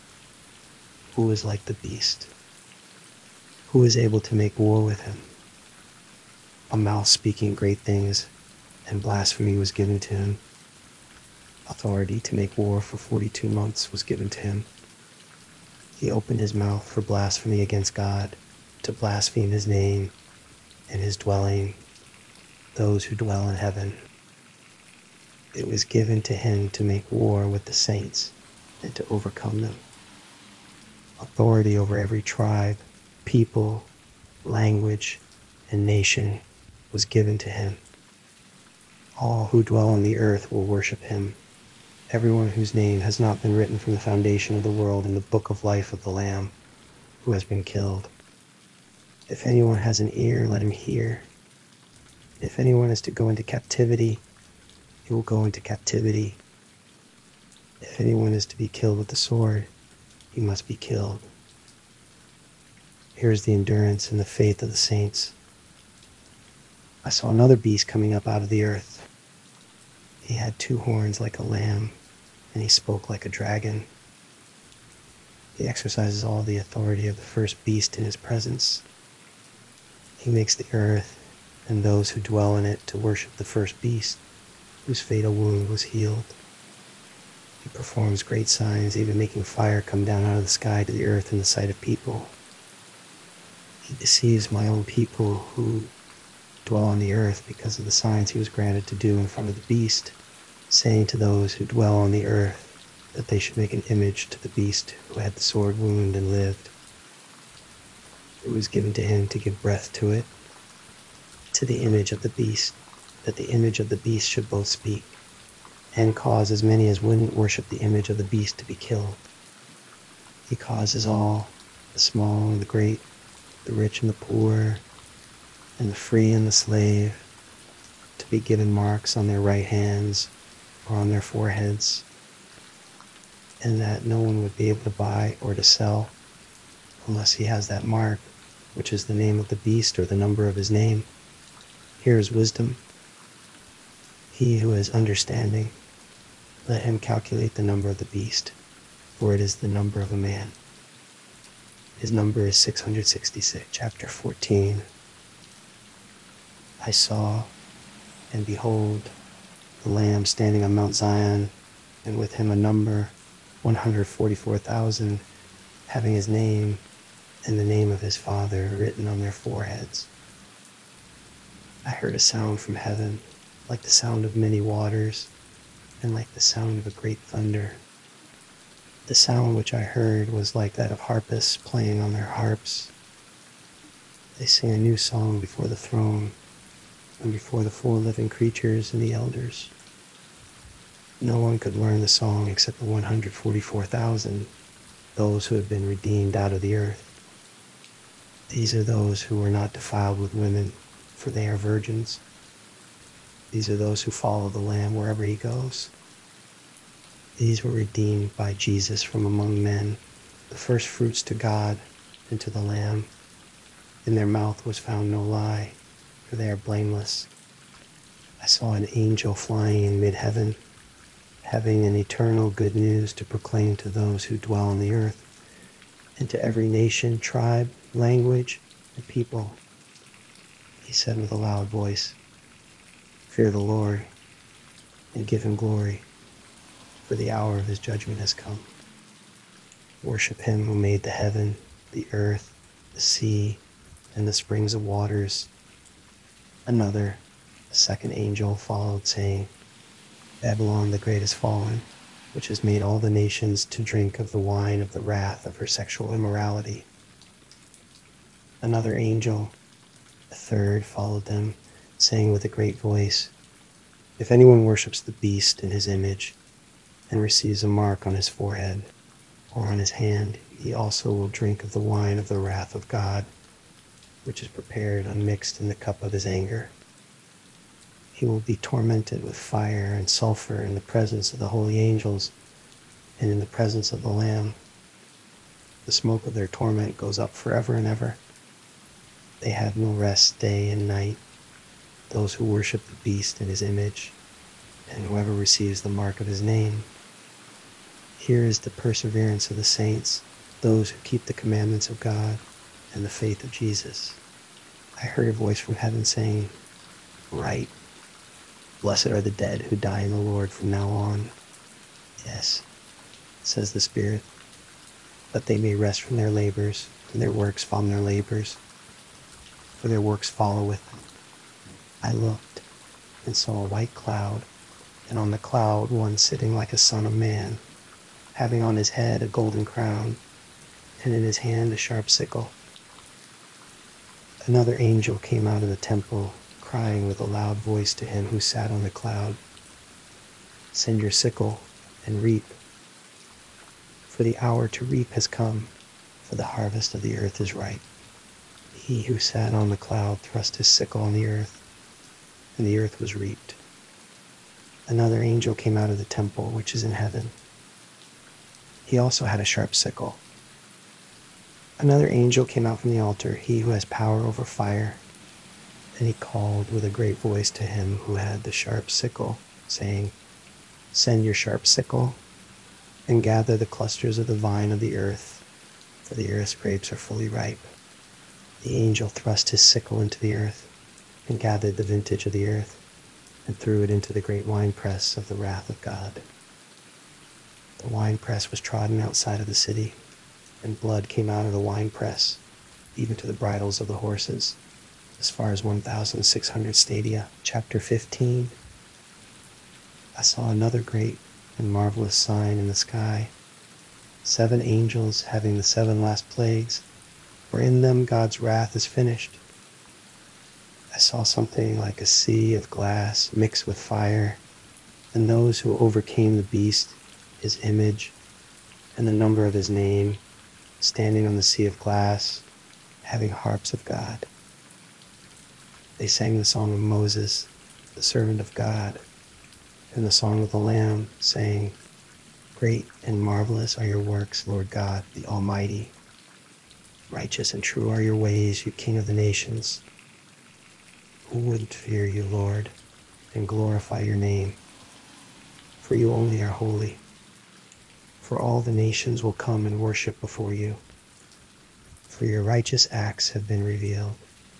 "Who is like the beast? Who is able to make war with him?" A mouth speaking great things, and blasphemy was given to him. Authority to make war for forty-two months was given to him. He opened his mouth for blasphemy against God, to blaspheme his name and his dwelling, those who dwell in heaven. It was given to him to make war with the saints and to overcome them. Authority over every tribe, people, language, and nation was given to him. All who dwell on the earth will worship him, everyone whose name has not been written from the foundation of the world in the book of life of the Lamb, who has been killed. If anyone has an ear, let him hear. If anyone is to go into captivity, he will go into captivity. If anyone is to be killed with the sword, he must be killed. Here is the endurance and the faith of the saints. I saw another beast coming up out of the earth. He had two horns like a lamb, and he spoke like a dragon. He exercises all the authority of the first beast in his presence. He makes the earth and those who dwell in it to worship the first beast, whose fatal wound was healed. He performs great signs, even making fire come down out of the sky to the earth in the sight of people. He deceives my own people who dwell on the earth because of the signs he was granted to do in front of the beast, saying to those who dwell on the earth that they should make an image to the beast who had the sword wound and lived. It was given to him to give breath to it, to the image of the beast, that the image of the beast should both speak, and cause as many as wouldn't worship the image of the beast to be killed. He causes all, the small and the great, the rich and the poor, and the free and the slave, to be given marks on their right hands or on their foreheads, and that no one would be able to buy or to sell unless he has that mark, which is the name of the beast or the number of his name. Here is wisdom. He who has understanding, let him calculate the number of the beast, for it is the number of a man. His number is six hundred sixty-six. Chapter fourteen. I saw, and behold, the Lamb standing on Mount Zion, and with him a number, one hundred forty-four thousand, having his name and the name of his Father written on their foreheads. I heard a sound from heaven, like the sound of many waters, and like the sound of a great thunder. The sound which I heard was like that of harpists playing on their harps. They sing a new song before the throne, and before the four living creatures and the elders. No one could learn the song except the one hundred forty-four thousand, those who have been redeemed out of the earth. These are those who were not defiled with women, for they are virgins. These are those who follow the Lamb wherever he goes. These were redeemed by Jesus from among men, the first fruits to God and to the Lamb. In their mouth was found no lie, for they are blameless. I saw an angel flying in mid-heaven, having an eternal good news to proclaim to those who dwell on the earth, and to every nation, tribe, language, and people. He said with a loud voice, "Fear the Lord, and give him glory, for the hour of his judgment has come." Worship him who made the heaven, the earth, the sea, and the springs of waters. Another, a second angel, followed, saying, Babylon the great is fallen, which has made all the nations to drink of the wine of the wrath of her sexual immorality. Another angel, a third, followed them, saying with a great voice, If anyone worships the beast in his image, and receives a mark on his forehead or on his hand, he also will drink of the wine of the wrath of God, which is prepared unmixed in the cup of his anger. He will be tormented with fire and sulfur in the presence of the holy angels and in the presence of the Lamb. The smoke of their torment goes up forever and ever. They have no rest day and night, those who worship the beast in his image, and whoever receives the mark of his name. Here is the perseverance of the saints, those who keep the commandments of God and the faith of Jesus. I heard a voice from heaven saying, Write, blessed are the dead who die in the Lord from now on. Yes, says the Spirit, that they may rest from their labors, and their works from their labors, for their works follow with them. I looked and saw a white cloud, and on the cloud one sitting like a son of man, having on his head a golden crown, and in his hand a sharp sickle. Another angel came out of the temple, crying with a loud voice to him who sat on the cloud, Send your sickle and reap, for the hour to reap has come, for the harvest of the earth is ripe. He who sat on the cloud thrust his sickle on the earth, and the earth was reaped. Another angel came out of the temple which is in heaven. He also had a sharp sickle. Another angel came out from the altar, he who has power over fire, and he called with a great voice to him who had the sharp sickle, saying, Send your sharp sickle, and gather the clusters of the vine of the earth, for the earth's grapes are fully ripe. The angel thrust his sickle into the earth, and gathered the vintage of the earth, and threw it into the great winepress of the wrath of God. The winepress was trodden outside of the city, and blood came out of the winepress, even to the bridles of the horses, as far as one thousand six hundred stadia. Chapter fifteen. I saw another great and marvelous sign in the sky, seven angels having the seven last plagues, for in them God's wrath is finished. I saw something like a sea of glass mixed with fire, and those who overcame the beast, his image, and the number of his name, standing on the sea of glass, having harps of God. They sang the song of Moses, the servant of God, and the song of the Lamb, saying, Great and marvelous are your works, Lord God, the Almighty. Righteous and true are your ways, you King of the nations. Who wouldn't fear you, Lord, and glorify your name? For you only are holy. For all the nations will come and worship before you, for your righteous acts have been revealed.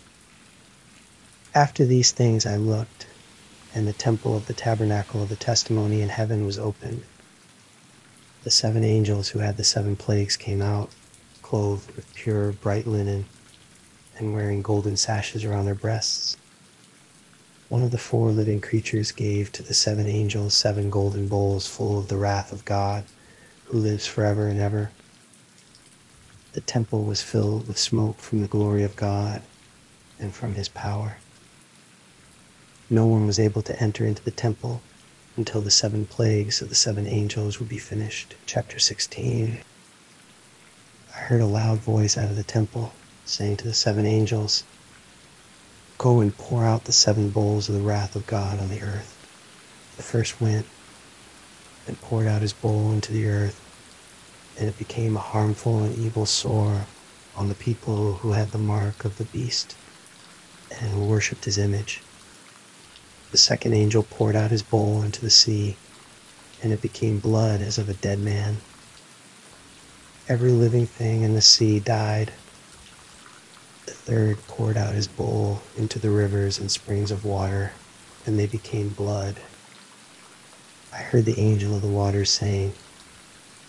After these things I looked, and the temple of the tabernacle of the testimony in heaven was opened. The seven angels who had the seven plagues came out, clothed with pure, bright linen, and wearing golden sashes around their breasts. One of the four living creatures gave to the seven angels seven golden bowls full of the wrath of God, who lives forever and ever. The temple was filled with smoke from the glory of God and from his power. No one was able to enter into the temple until the seven plagues of the seven angels would be finished. Chapter sixteen. I heard a loud voice out of the temple saying to the seven angels, Go and pour out the seven bowls of the wrath of God on the earth. The first went and poured out his bowl into the earth, and it became a harmful and evil sore on the people who had the mark of the beast and who worshipped his image. The second angel poured out his bowl into the sea, and it became blood as of a dead man. Every living thing in the sea died. The third poured out his bowl into the rivers and springs of water, and they became blood. I heard the angel of the waters saying,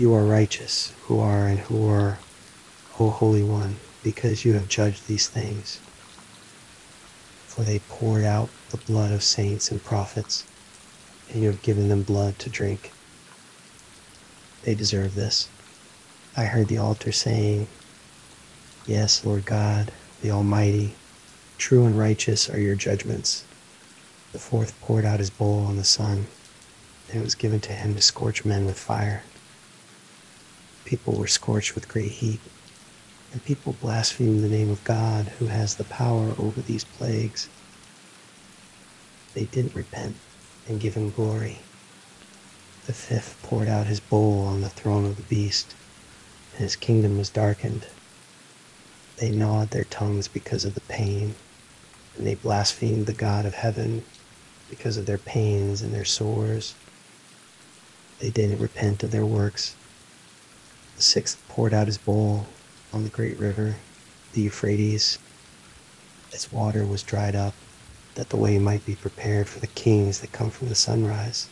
You are righteous, who are and who are, O Holy One, because you have judged these things. For they poured out the blood of saints and prophets, and you have given them blood to drink. They deserve this. I heard the altar saying, Yes, Lord God, the Almighty, true and righteous are your judgments. The fourth poured out his bowl on the sun, and it was given to him to scorch men with fire. People were scorched with great heat, and people blasphemed the name of God, who has the power over these plagues. They didn't repent and give him glory. The fifth poured out his bowl on the throne of the beast, and his kingdom was darkened. They gnawed their tongues because of the pain, and they blasphemed the God of heaven because of their pains and their sores. They didn't repent of their works. The sixth poured out his bowl on the great river, the Euphrates. Its water was dried up, that the way might be prepared for the kings that come from the sunrise.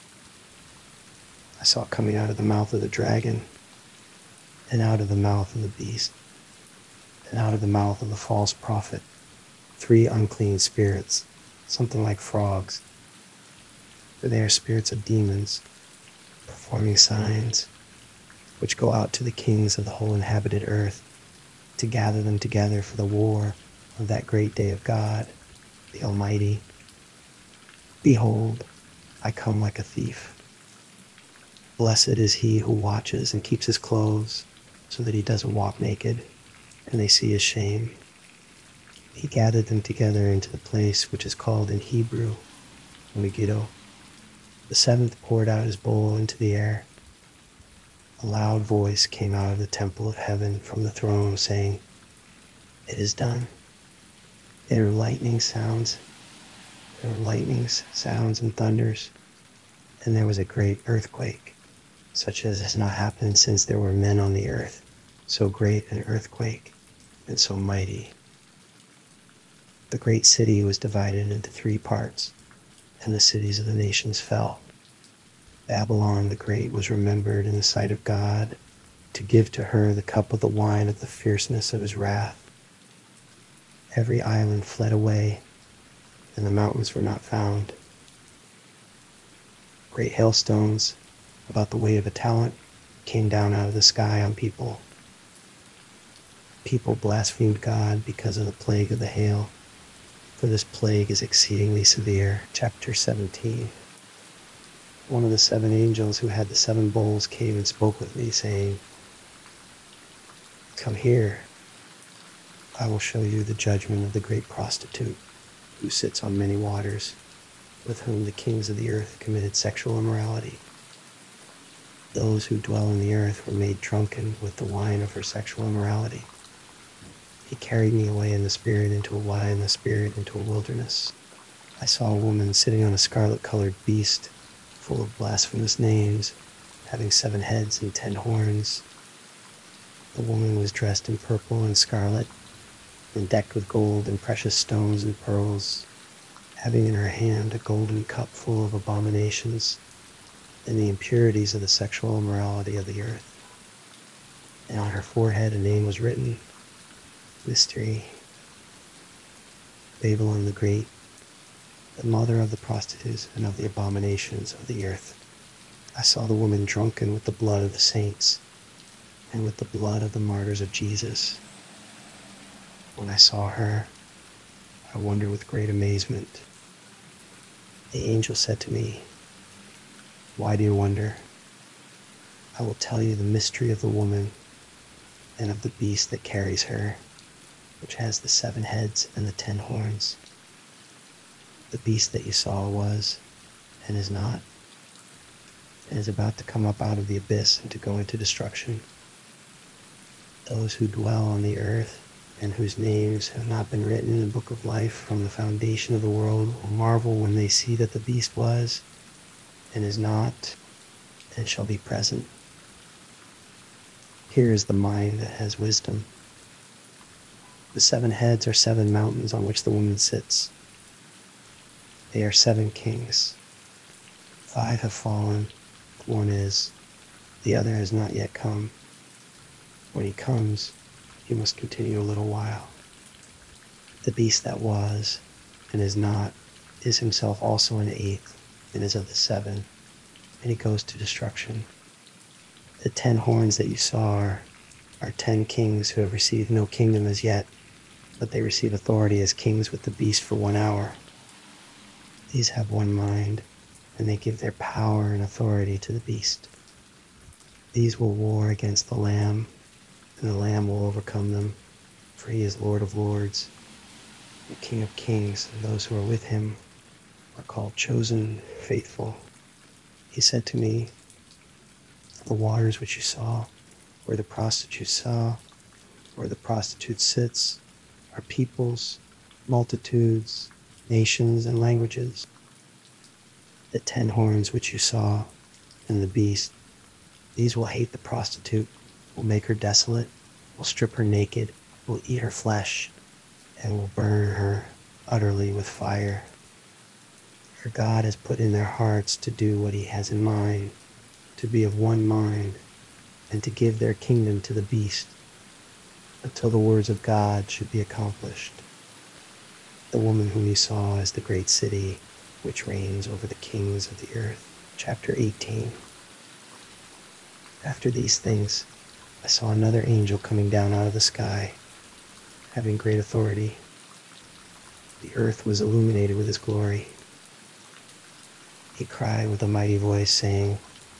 I saw coming out of the mouth of the dragon, and out of the mouth of the beast, and out of the mouth of the false prophet, three unclean spirits, something like frogs, for they are spirits of demons, performing signs, which go out to the kings of the whole inhabited earth, to gather them together for the war of that great day of God, the Almighty. Behold, I come like a thief. Blessed is he who watches and keeps his clothes, so that he doesn't walk naked, and they see his shame. He gathered them together into the place which is called in Hebrew, Megiddo. The seventh poured out his bowl into the air. A loud voice came out of the temple of heaven from the throne, saying, It is done. There were lightning sounds, there were lightnings, sounds, and thunders, and there was a great earthquake, such as has not happened since there were men on the earth, so great an earthquake and so mighty. The great city was divided into three parts, and the cities of the nations fell. Babylon the Great was remembered in the sight of God, to give to her the cup of the wine of the fierceness of his wrath. Every island fled away, and the mountains were not found. Great hailstones, about the weight of a talent, came down out of the sky on people. People blasphemed God because of the plague of the hail, for this plague is exceedingly severe. Chapter seventeen. One of the seven angels who had the seven bowls came and spoke with me, saying, Come here. I will show you the judgment of the great prostitute, who sits on many waters, with whom the kings of the earth committed sexual immorality. Those who dwell on the earth were made drunken with the wine of her sexual immorality. He carried me away in the spirit into a wine, in the spirit into a wilderness. I saw a woman sitting on a scarlet-colored beast, full of blasphemous names, having seven heads and ten horns. The woman was dressed in purple and scarlet, and decked with gold and precious stones and pearls, having in her hand a golden cup full of abominations and the impurities of the sexual immorality of the earth. And on her forehead a name was written, Mystery, Babylon the Great, the mother of the prostitutes and of the abominations of the earth. I saw the woman drunken with the blood of the saints and with the blood of the martyrs of Jesus. When I saw her, I wondered with great amazement. The angel said to me, Why do you wonder? I will tell you the mystery of the woman and of the beast that carries her, which has the seven heads and the ten horns. The beast that you saw was, and is not, and is about to come up out of the abyss and to go into destruction. Those who dwell on the earth and whose names have not been written in the book of life from the foundation of the world will marvel when they see that the beast was, and is not, and shall be present. Here is the mind that has wisdom. The seven heads are seven mountains on which the woman sits. They are seven kings. Five have fallen, one is, The other has not yet come. When he comes, he must continue a little while. The beast that was and is not is himself also an eighth and is of the seven, and he goes to destruction. The ten horns that you saw are, are ten kings who have received no kingdom as yet, but they receive authority as kings with the beast for one hour. These have one mind, and they give their power and authority to the beast. These will war against the Lamb, and the Lamb will overcome them, for he is Lord of lords, and King of kings, and those who are with him are called chosen, faithful. He said to me, the waters which you saw, where the prostitute saw, where the prostitute sits, are peoples, multitudes, nations, and languages. The ten horns which you saw, and the beast, these will hate the prostitute, will make her desolate, will strip her naked, will eat her flesh, and will burn her utterly with fire. For God has put in their hearts to do what he has in mind, to be of one mind, and to give their kingdom to the beast, until the words of God should be accomplished. The woman whom you saw is the great city, which reigns over the kings of the earth. Chapter eighteen. After these things, I saw another angel coming down out of the sky, having great authority. The earth was illuminated with his glory. He cried with a mighty voice, saying,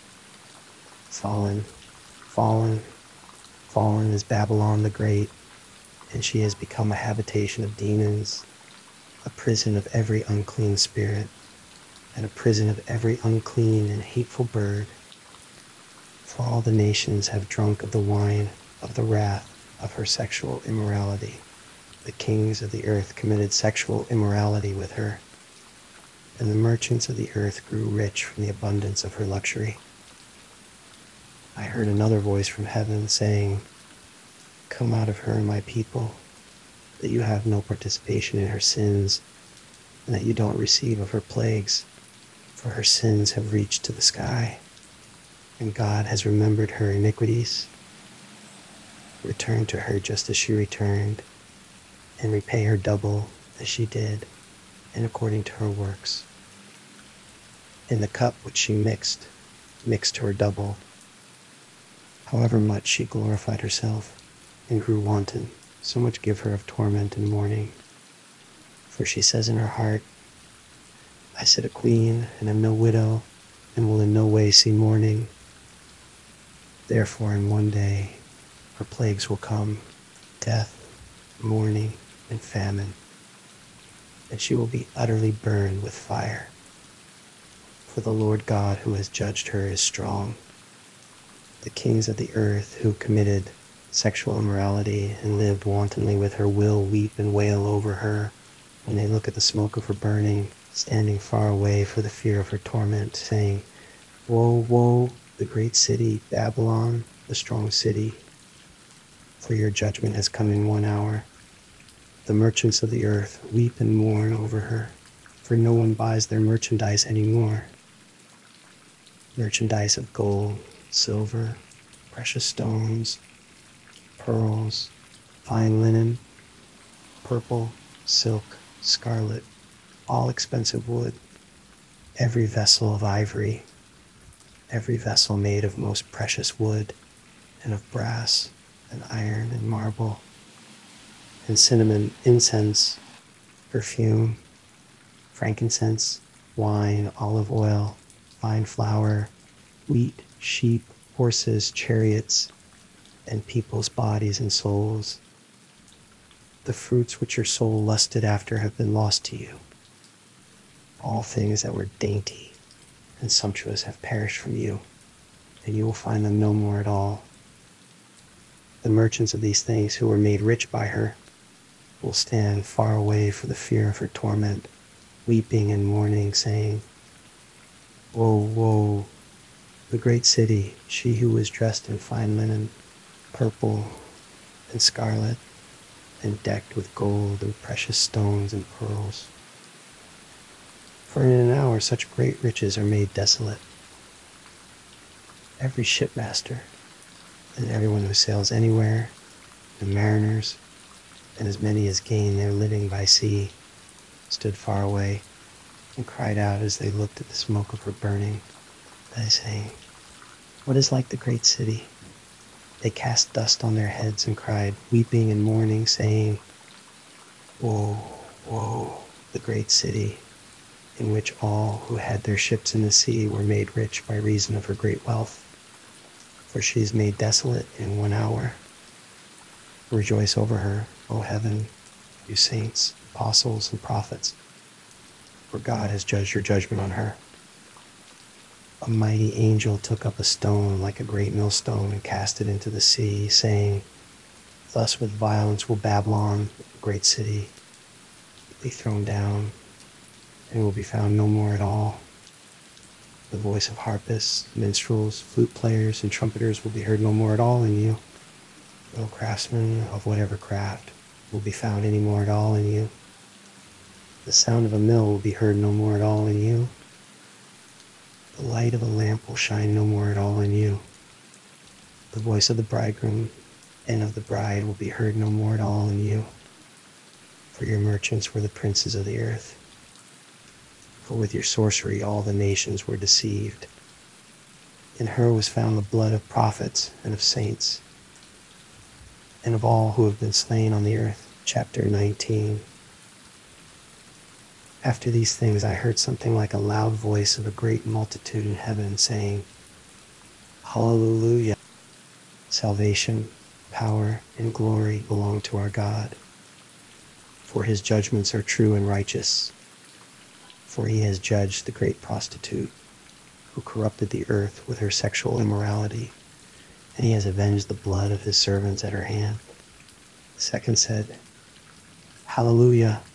Fallen, fallen, fallen is Babylon the Great, and she has become a habitation of demons, a prison of every unclean spirit, and a prison of every unclean and hateful bird. For all the nations have drunk of the wine of the wrath of her sexual immorality. The kings of the earth committed sexual immorality with her, and the merchants of the earth grew rich from the abundance of her luxury. I heard another voice from heaven saying, Come out of her, my people, that you have no participation in her sins, and that you don't receive of her plagues, for her sins have reached to the sky, and God has remembered her iniquities. Return to her just as she returned, and repay her double as she did, and according to her works. In the cup which she mixed, mixed her double. However much she glorified herself and grew wanton, so much give her of torment and mourning. For she says in her heart, I sit a queen and am no widow, and will in no way see mourning. Therefore in one day her plagues will come, death, mourning, and famine, and she will be utterly burned with fire. For the Lord God who has judged her is strong. The kings of the earth who committed sexual immorality and lived wantonly with her will weep and wail over her when they look at the smoke of her burning, standing far away for the fear of her torment, saying, Woe, woe, the great city, Babylon, the strong city, for your judgment has come in one hour. The merchants of the earth weep and mourn over her, for no one buys their merchandise anymore. Merchandise of gold, silver, precious stones, pearls, fine linen, purple, silk, scarlet, all expensive wood, every vessel of ivory, every vessel made of most precious wood, and of brass, and iron, and marble, and cinnamon, incense, perfume, frankincense, wine, olive oil, fine flour, wheat, sheep, horses, chariots, and people's bodies and souls. The fruits which your soul lusted after have been lost to you. All things that were dainty and sumptuous have perished from you, and you will find them no more at all. The merchants of these things who were made rich by her will stand far away for the fear of her torment, weeping and mourning, saying, Woe, woe, the great city, she who was dressed in fine linen, purple and scarlet, and decked with gold and precious stones and pearls. For in an hour such great riches are made desolate. every shipmaster and everyone who sails anywhere, the mariners, and as many as gain their living by sea, stood far away and cried out as they looked at the smoke of her burning, by saying, "What is like the great city?" They cast dust on their heads and cried, weeping and mourning, saying, "Woe, woe, the great city, in which all who had their ships in the sea were made rich by reason of her great wealth. For she is made desolate in one hour. Rejoice over her, O heaven, you saints, apostles, and prophets, for God has judged your judgment on her." A mighty angel took up a stone like a great millstone and cast it into the sea, saying, "Thus with violence will Babylon, the great city, be thrown down, and will be found no more at all. The voice of harpists, minstrels, flute players, and trumpeters will be heard no more at all in you. No craftsman of whatever craft will be found any more at all in you. The sound of a mill will be heard no more at all in you. The light of a lamp will shine no more at all in you. The voice of the bridegroom and of the bride will be heard no more at all in you. For your merchants were the princes of the earth. For with your sorcery all the nations were deceived. In her was found the blood of prophets and of saints, and of all who have been slain on the earth." Chapter nineteen. After these things I heard something like a loud voice of a great multitude in heaven saying, "Hallelujah! Salvation, power, and glory belong to our God. For his judgments are true and righteous. For he has judged the great prostitute, who corrupted the earth with her sexual immorality, and he has avenged the blood of his servants at her hand." The second said, "Hallelujah!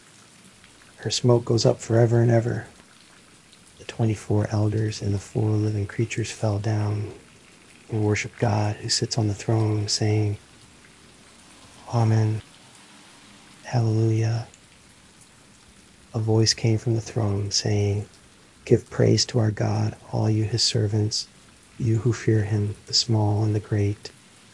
Her smoke goes up forever and ever." The twenty-four elders and the four living creatures fell down and worshiped God who sits on the throne, saying, "Amen. Hallelujah." A voice came from the throne saying, "Give praise to our God, all you his servants, you who fear him, the small and the great."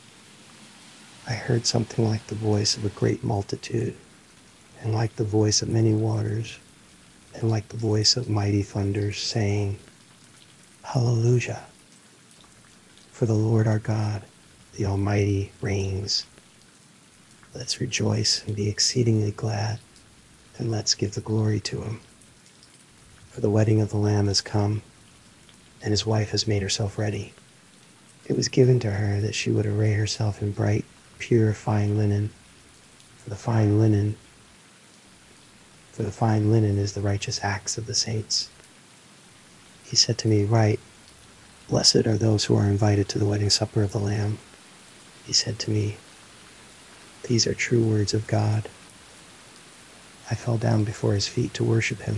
I heard something like the voice of a great multitude, and like the voice of many waters, and like the voice of mighty thunders, saying, "Hallelujah! For the Lord our God, the Almighty, reigns. Let's rejoice and be exceedingly glad, and let's give the glory to him. For the wedding of the Lamb has come, and his wife has made herself ready. It was given to her that she would array herself in bright, pure, fine linen, for the fine linen, for the fine linen is the righteous acts of the saints." He said to me, "Write, blessed are those who are invited to the wedding supper of the Lamb." He said to me, "These are true words of God." I fell down before his feet to worship him.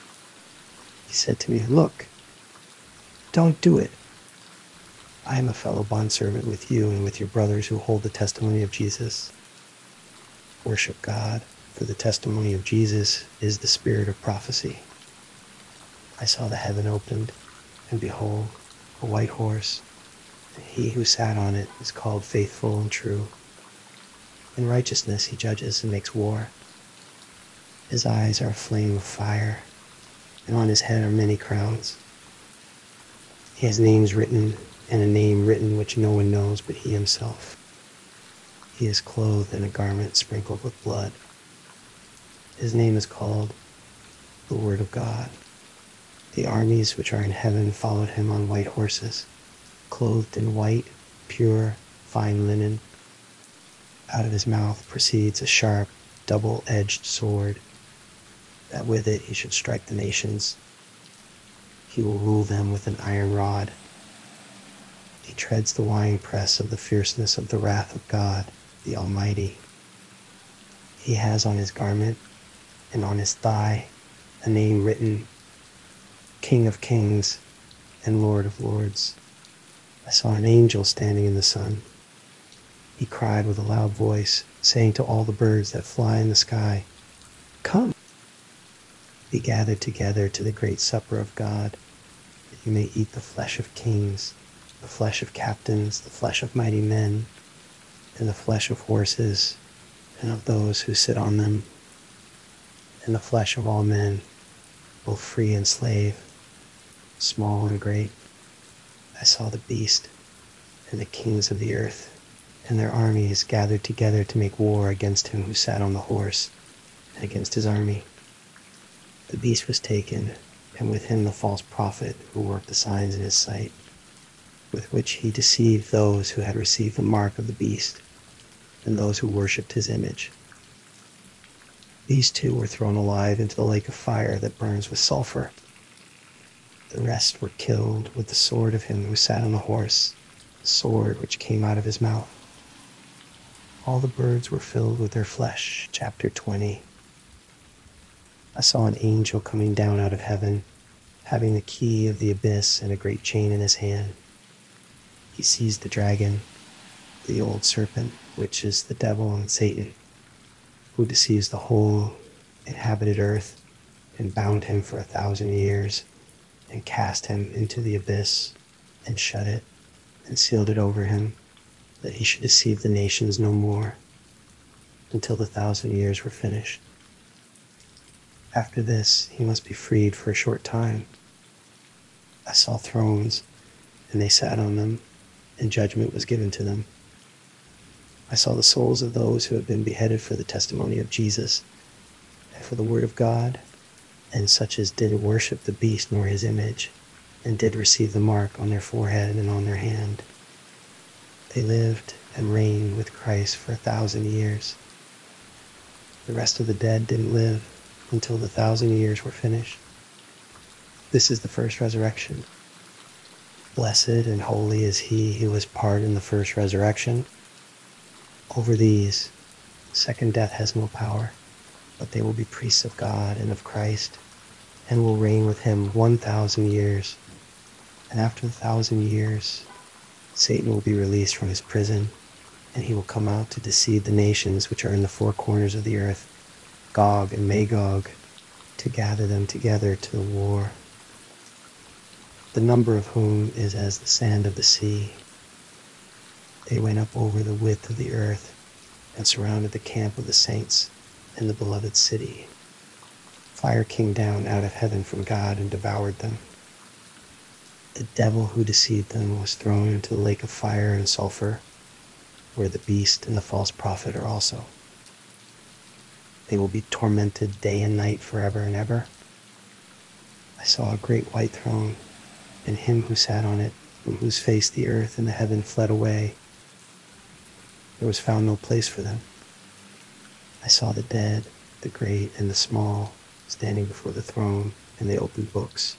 He said to me, "Look, don't do it. I am a fellow bondservant with you and with your brothers who hold the testimony of Jesus. Worship God, for the testimony of Jesus is the spirit of prophecy." I saw the heaven opened, and behold, a white horse, and he who sat on it is called Faithful and True. In righteousness he judges and makes war. His eyes are a flame of fire, and on his head are many crowns. He has names written, and a name written which no one knows but he himself. He is clothed in a garment sprinkled with blood. His name is called the Word of God. The armies which are in heaven followed him on white horses, clothed in white, pure, fine linen. Out of his mouth proceeds a sharp, double-edged sword, that with it he should strike the nations. He will rule them with an iron rod. He treads the winepress of the fierceness of the wrath of God, the Almighty. He has on his garment and on his thigh a name written, King of Kings and Lord of Lords. I saw an angel standing in the sun. He cried with a loud voice, saying to all the birds that fly in the sky, "Come, be gathered together to the great supper of God, that you may eat the flesh of kings, the flesh of captains, the flesh of mighty men, and the flesh of horses, and of those who sit on them, and the flesh of all men, both free and slave, small and great. I saw the beast and the kings of the earth, and their armies gathered together to make war against him who sat on the horse, and against his army. The beast was taken, and with him the false prophet who worked the signs in his sight, with which he deceived those who had received the mark of the beast, and those who worshipped his image. These two were thrown alive into the lake of fire that burns with sulfur. The rest were killed with the sword of him who sat on the horse, the sword which came out of his mouth. All the birds were filled with their flesh. Chapter twenty. I saw an angel coming down out of heaven, having the key of the abyss and a great chain in his hand. He seized the dragon, the old serpent, which is the devil and Satan, who deceives the whole inhabited earth, and bound him for a thousand years, and cast him into the abyss, and shut it, and sealed it over him, that he should deceive the nations no more, until the thousand years were finished. After this, he must be freed for a short time. I saw thrones, and they sat on them, and judgment was given to them. I saw the souls of those who had been beheaded for the testimony of Jesus, and for the word of God, and such as did worship the beast nor his image, and did receive the mark on their forehead and on their hand. They lived and reigned with Christ for a thousand years. The rest of the dead didn't live until the thousand years were finished. This is the first resurrection. Blessed and holy is he who was part in the first resurrection. Over these, second death has no power, but they will be priests of God and of Christ, and will reign with him one thousand years. And after the thousand years, Satan will be released from his prison, and he will come out to deceive the nations which are in the four corners of the earth, Gog and Magog, to gather them together to the war, the number of whom is as the sand of the sea. They went up over the width of the earth, and surrounded the camp of the saints in the beloved city. Fire came down out of heaven from God and devoured them. The devil who deceived them was thrown into the lake of fire and sulfur, where the beast and the false prophet are also. They will be tormented day and night forever and ever. I saw a great white throne, and him who sat on it, from whose face the earth and the heaven fled away. There was found no place for them. I saw the dead, the great and the small, standing before the throne, and they opened books.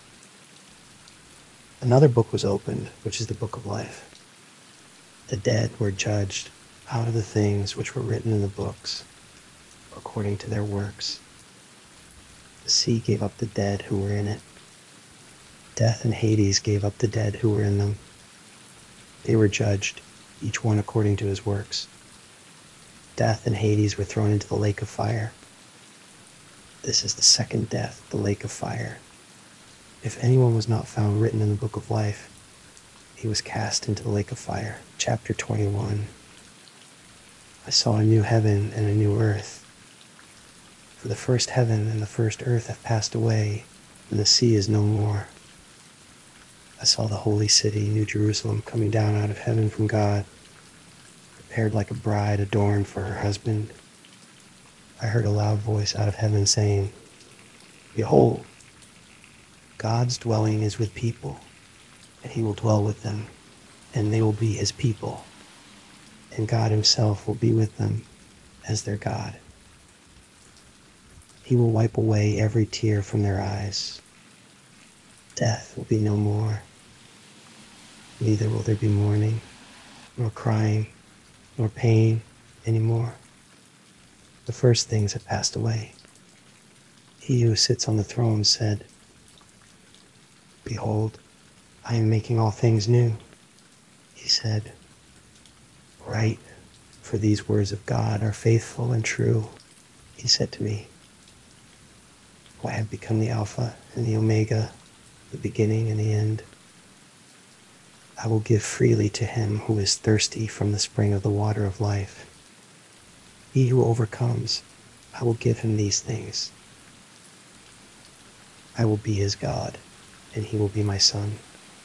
Another book was opened, which is the book of life. The dead were judged out of the things which were written in the books, according to their works. The sea gave up the dead who were in it. Death and Hades gave up the dead who were in them. They were judged, each one according to his works. Death and Hades were thrown into the lake of fire. This is the second death, the lake of fire. If anyone was not found written in the book of life, he was cast into the lake of fire. Chapter twenty-one. I saw a new heaven and a new earth. For the first heaven and the first earth have passed away, and the sea is no more. I saw the holy city, New Jerusalem, coming down out of heaven from God, prepared like a bride adorned for her husband. I heard a loud voice out of heaven saying, "Behold, God's dwelling is with people, and he will dwell with them, and they will be his people, and God himself will be with them as their God. He will wipe away every tear from their eyes. Death will be no more. Neither will there be mourning, nor crying, nor pain anymore. The first things have passed away." He who sits on the throne said, "Behold, I am making all things new." He said, "Write, for these words of God are faithful and true." He said to me, "I have become the Alpha and the Omega, the beginning and the end. I will give freely to him who is thirsty from the spring of the water of life. He who overcomes, I will give him these things. I will be his God, and he will be my son.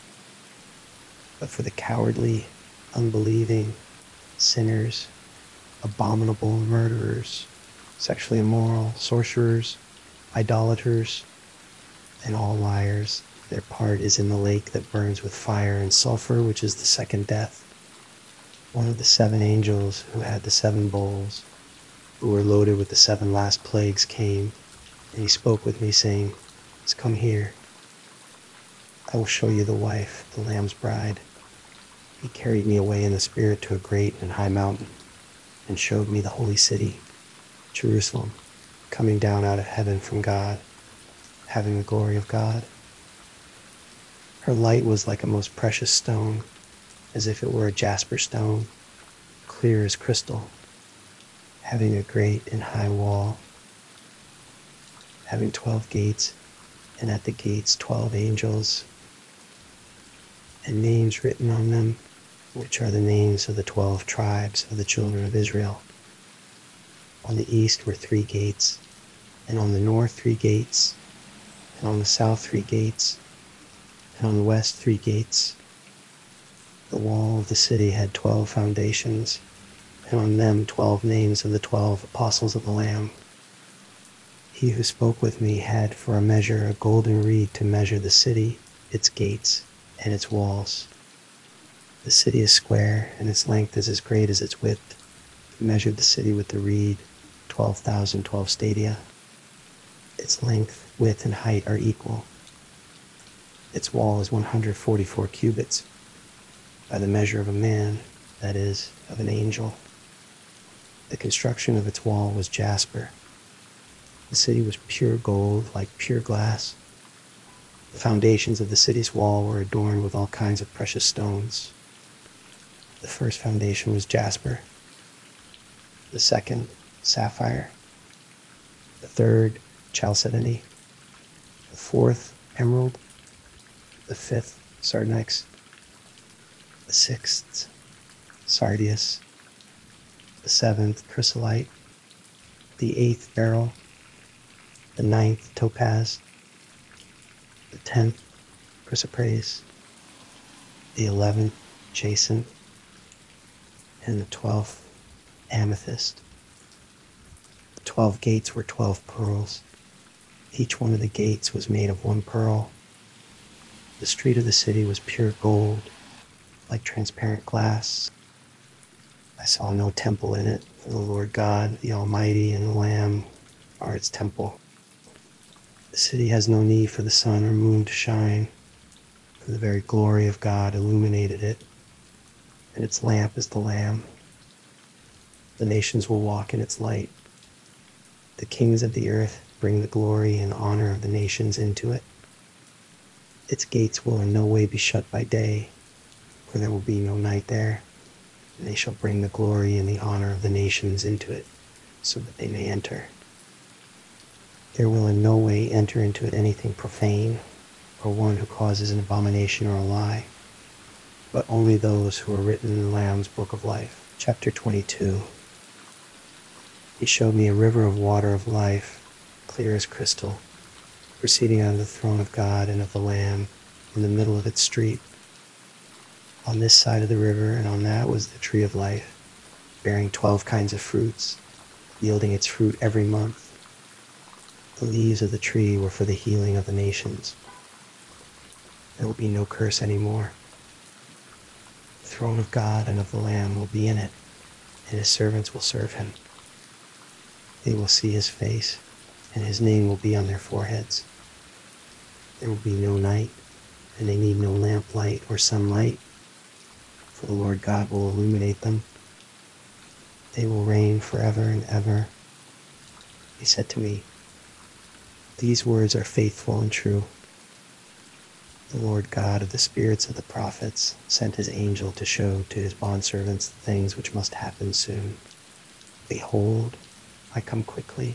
But for the cowardly, unbelieving, sinners, abominable murderers, sexually immoral, sorcerers, idolaters, and all liars, their part is in the lake that burns with fire and sulfur, which is the second death. One of the seven angels who had the seven bowls, who were loaded with the seven last plagues, came, and he spoke with me, saying, "Let's come here. I will show you the wife, the Lamb's bride." He carried me away in the spirit to a great and high mountain, and showed me the holy city, Jerusalem, coming down out of heaven from God, having the glory of God. Her light was like a most precious stone, as if it were a jasper stone, clear as crystal, having a great and high wall, having twelve gates, and at the gates twelve angels, and names written on them, which are the names of the twelve tribes of the children of Israel. On the east were three gates, and on the north three gates, and on the south three gates, and on the west three gates. The wall of the city had twelve foundations, and on them twelve names of the twelve apostles of the Lamb. He who spoke with me had for a measure a golden reed to measure the city, its gates, and its walls. The city is square, and its length is as great as its width. He measured the city with the reed, twelve thousand twelve stadia. Its length, width, and height are equal. Its wall is one hundred forty-four cubits, by the measure of a man, that is, of an angel. The construction of its wall was jasper. The city was pure gold, like pure glass. The foundations of the city's wall were adorned with all kinds of precious stones. The first foundation was jasper, the second, sapphire, the third, chalcedony, the fourth, emerald, the fifth, sardonyx, the sixth, sardius, the seventh, chrysolite, the eighth, beryl, the ninth, topaz, the tenth, chrysoprase, the eleventh, jacinth, and the twelfth, amethyst. The twelve gates were twelve pearls. Each one of the gates was made of one pearl. The street of the city was pure gold, like transparent glass. I saw no temple in it, for the Lord God, the Almighty, and the Lamb are its temple. The city has no need for the sun or moon to shine, for the very glory of God illuminated it, and its lamp is the Lamb. The nations will walk in its light. The kings of the earth bring the glory and honor of the nations into it. Its gates will in no way be shut by day, for there will be no night there, and they shall bring the glory and the honor of the nations into it, so that they may enter. There will in no way enter into it anything profane, or one who causes an abomination or a lie, but only those who are written in the Lamb's book of life. Chapter twenty-two. He showed me a river of water of life, clear as crystal, proceeding out of the throne of God and of the Lamb, in the middle of its street. On this side of the river and on that was the tree of life, bearing twelve kinds of fruits, yielding its fruit every month. The leaves of the tree were for the healing of the nations. There will be no curse anymore. The throne of God and of the Lamb will be in it, and his servants will serve him. They will see his face, and his name will be on their foreheads. There will be no night, and they need no lamplight or sunlight, for the Lord God will illuminate them. They will reign forever and ever. He said to me, "These words are faithful and true." The Lord God of the spirits of the prophets sent his angel to show to his bondservants the things which must happen soon. Behold, I come quickly.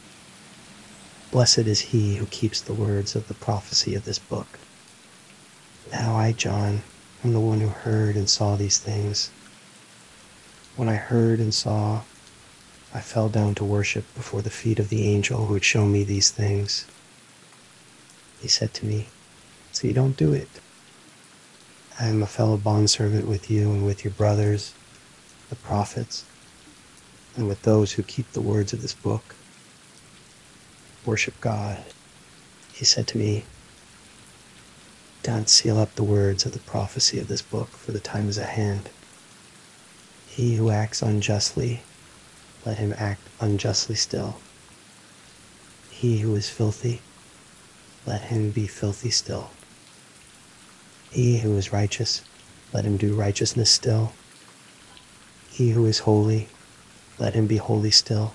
Blessed is he who keeps the words of the prophecy of this book. Now I, John, I'm the one who heard and saw these things. When I heard and saw, I fell down to worship before the feet of the angel who had shown me these things. He said to me, "So you don't do it. I am a fellow bondservant with you and with your brothers, the prophets, and with those who keep the words of this book. Worship God." He said to me, "Don't seal up the words of the prophecy of this book, for the time is at hand. He who acts unjustly, let him act unjustly still. He who is filthy, let him be filthy still. He who is righteous, let him do righteousness still. He who is holy, let him be holy still.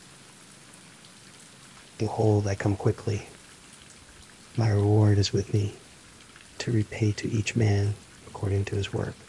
Behold, I come quickly. My reward is with me, to repay to each man according to his work.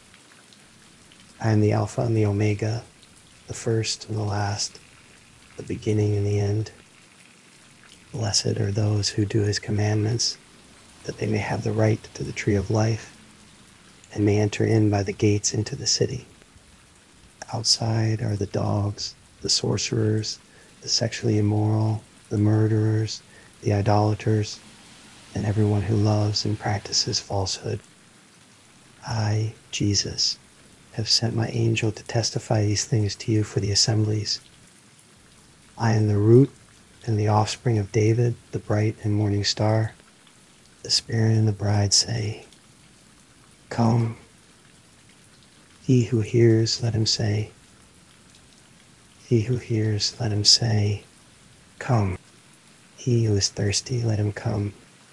I am the Alpha and the Omega, the first and the last, the beginning and the end. Blessed are those who do his commandments, that they may have the right to the tree of life, and may enter in by the gates into the city. Outside are the dogs, the sorcerers, the sexually immoral, the murderers, the idolaters, and everyone who loves and practices falsehood. I, Jesus, have sent my angel to testify these things to you for the assemblies. I am the root and the offspring of David, the bright and morning star. The Spirit and the bride say, "Come." He who hears, let him say, He who hears, let him say, "Come." He who is thirsty, let him come.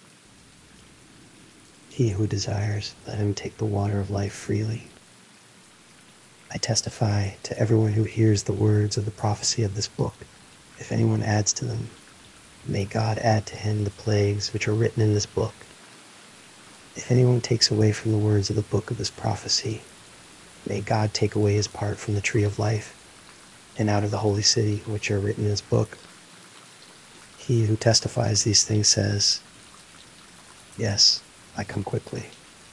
He who desires, let him take the water of life freely. I testify to everyone who hears the words of the prophecy of this book. If anyone adds to them, may God add to him the plagues which are written in this book. If anyone takes away from the words of the book of this prophecy, may God take away his part from the tree of life and out of the holy city which are written in this book. He who testifies these things says, "Yes, I come quickly."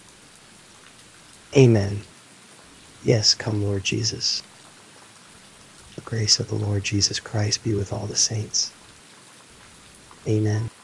Amen. Yes, come, Lord Jesus. The grace of the Lord Jesus Christ be with all the saints. Amen.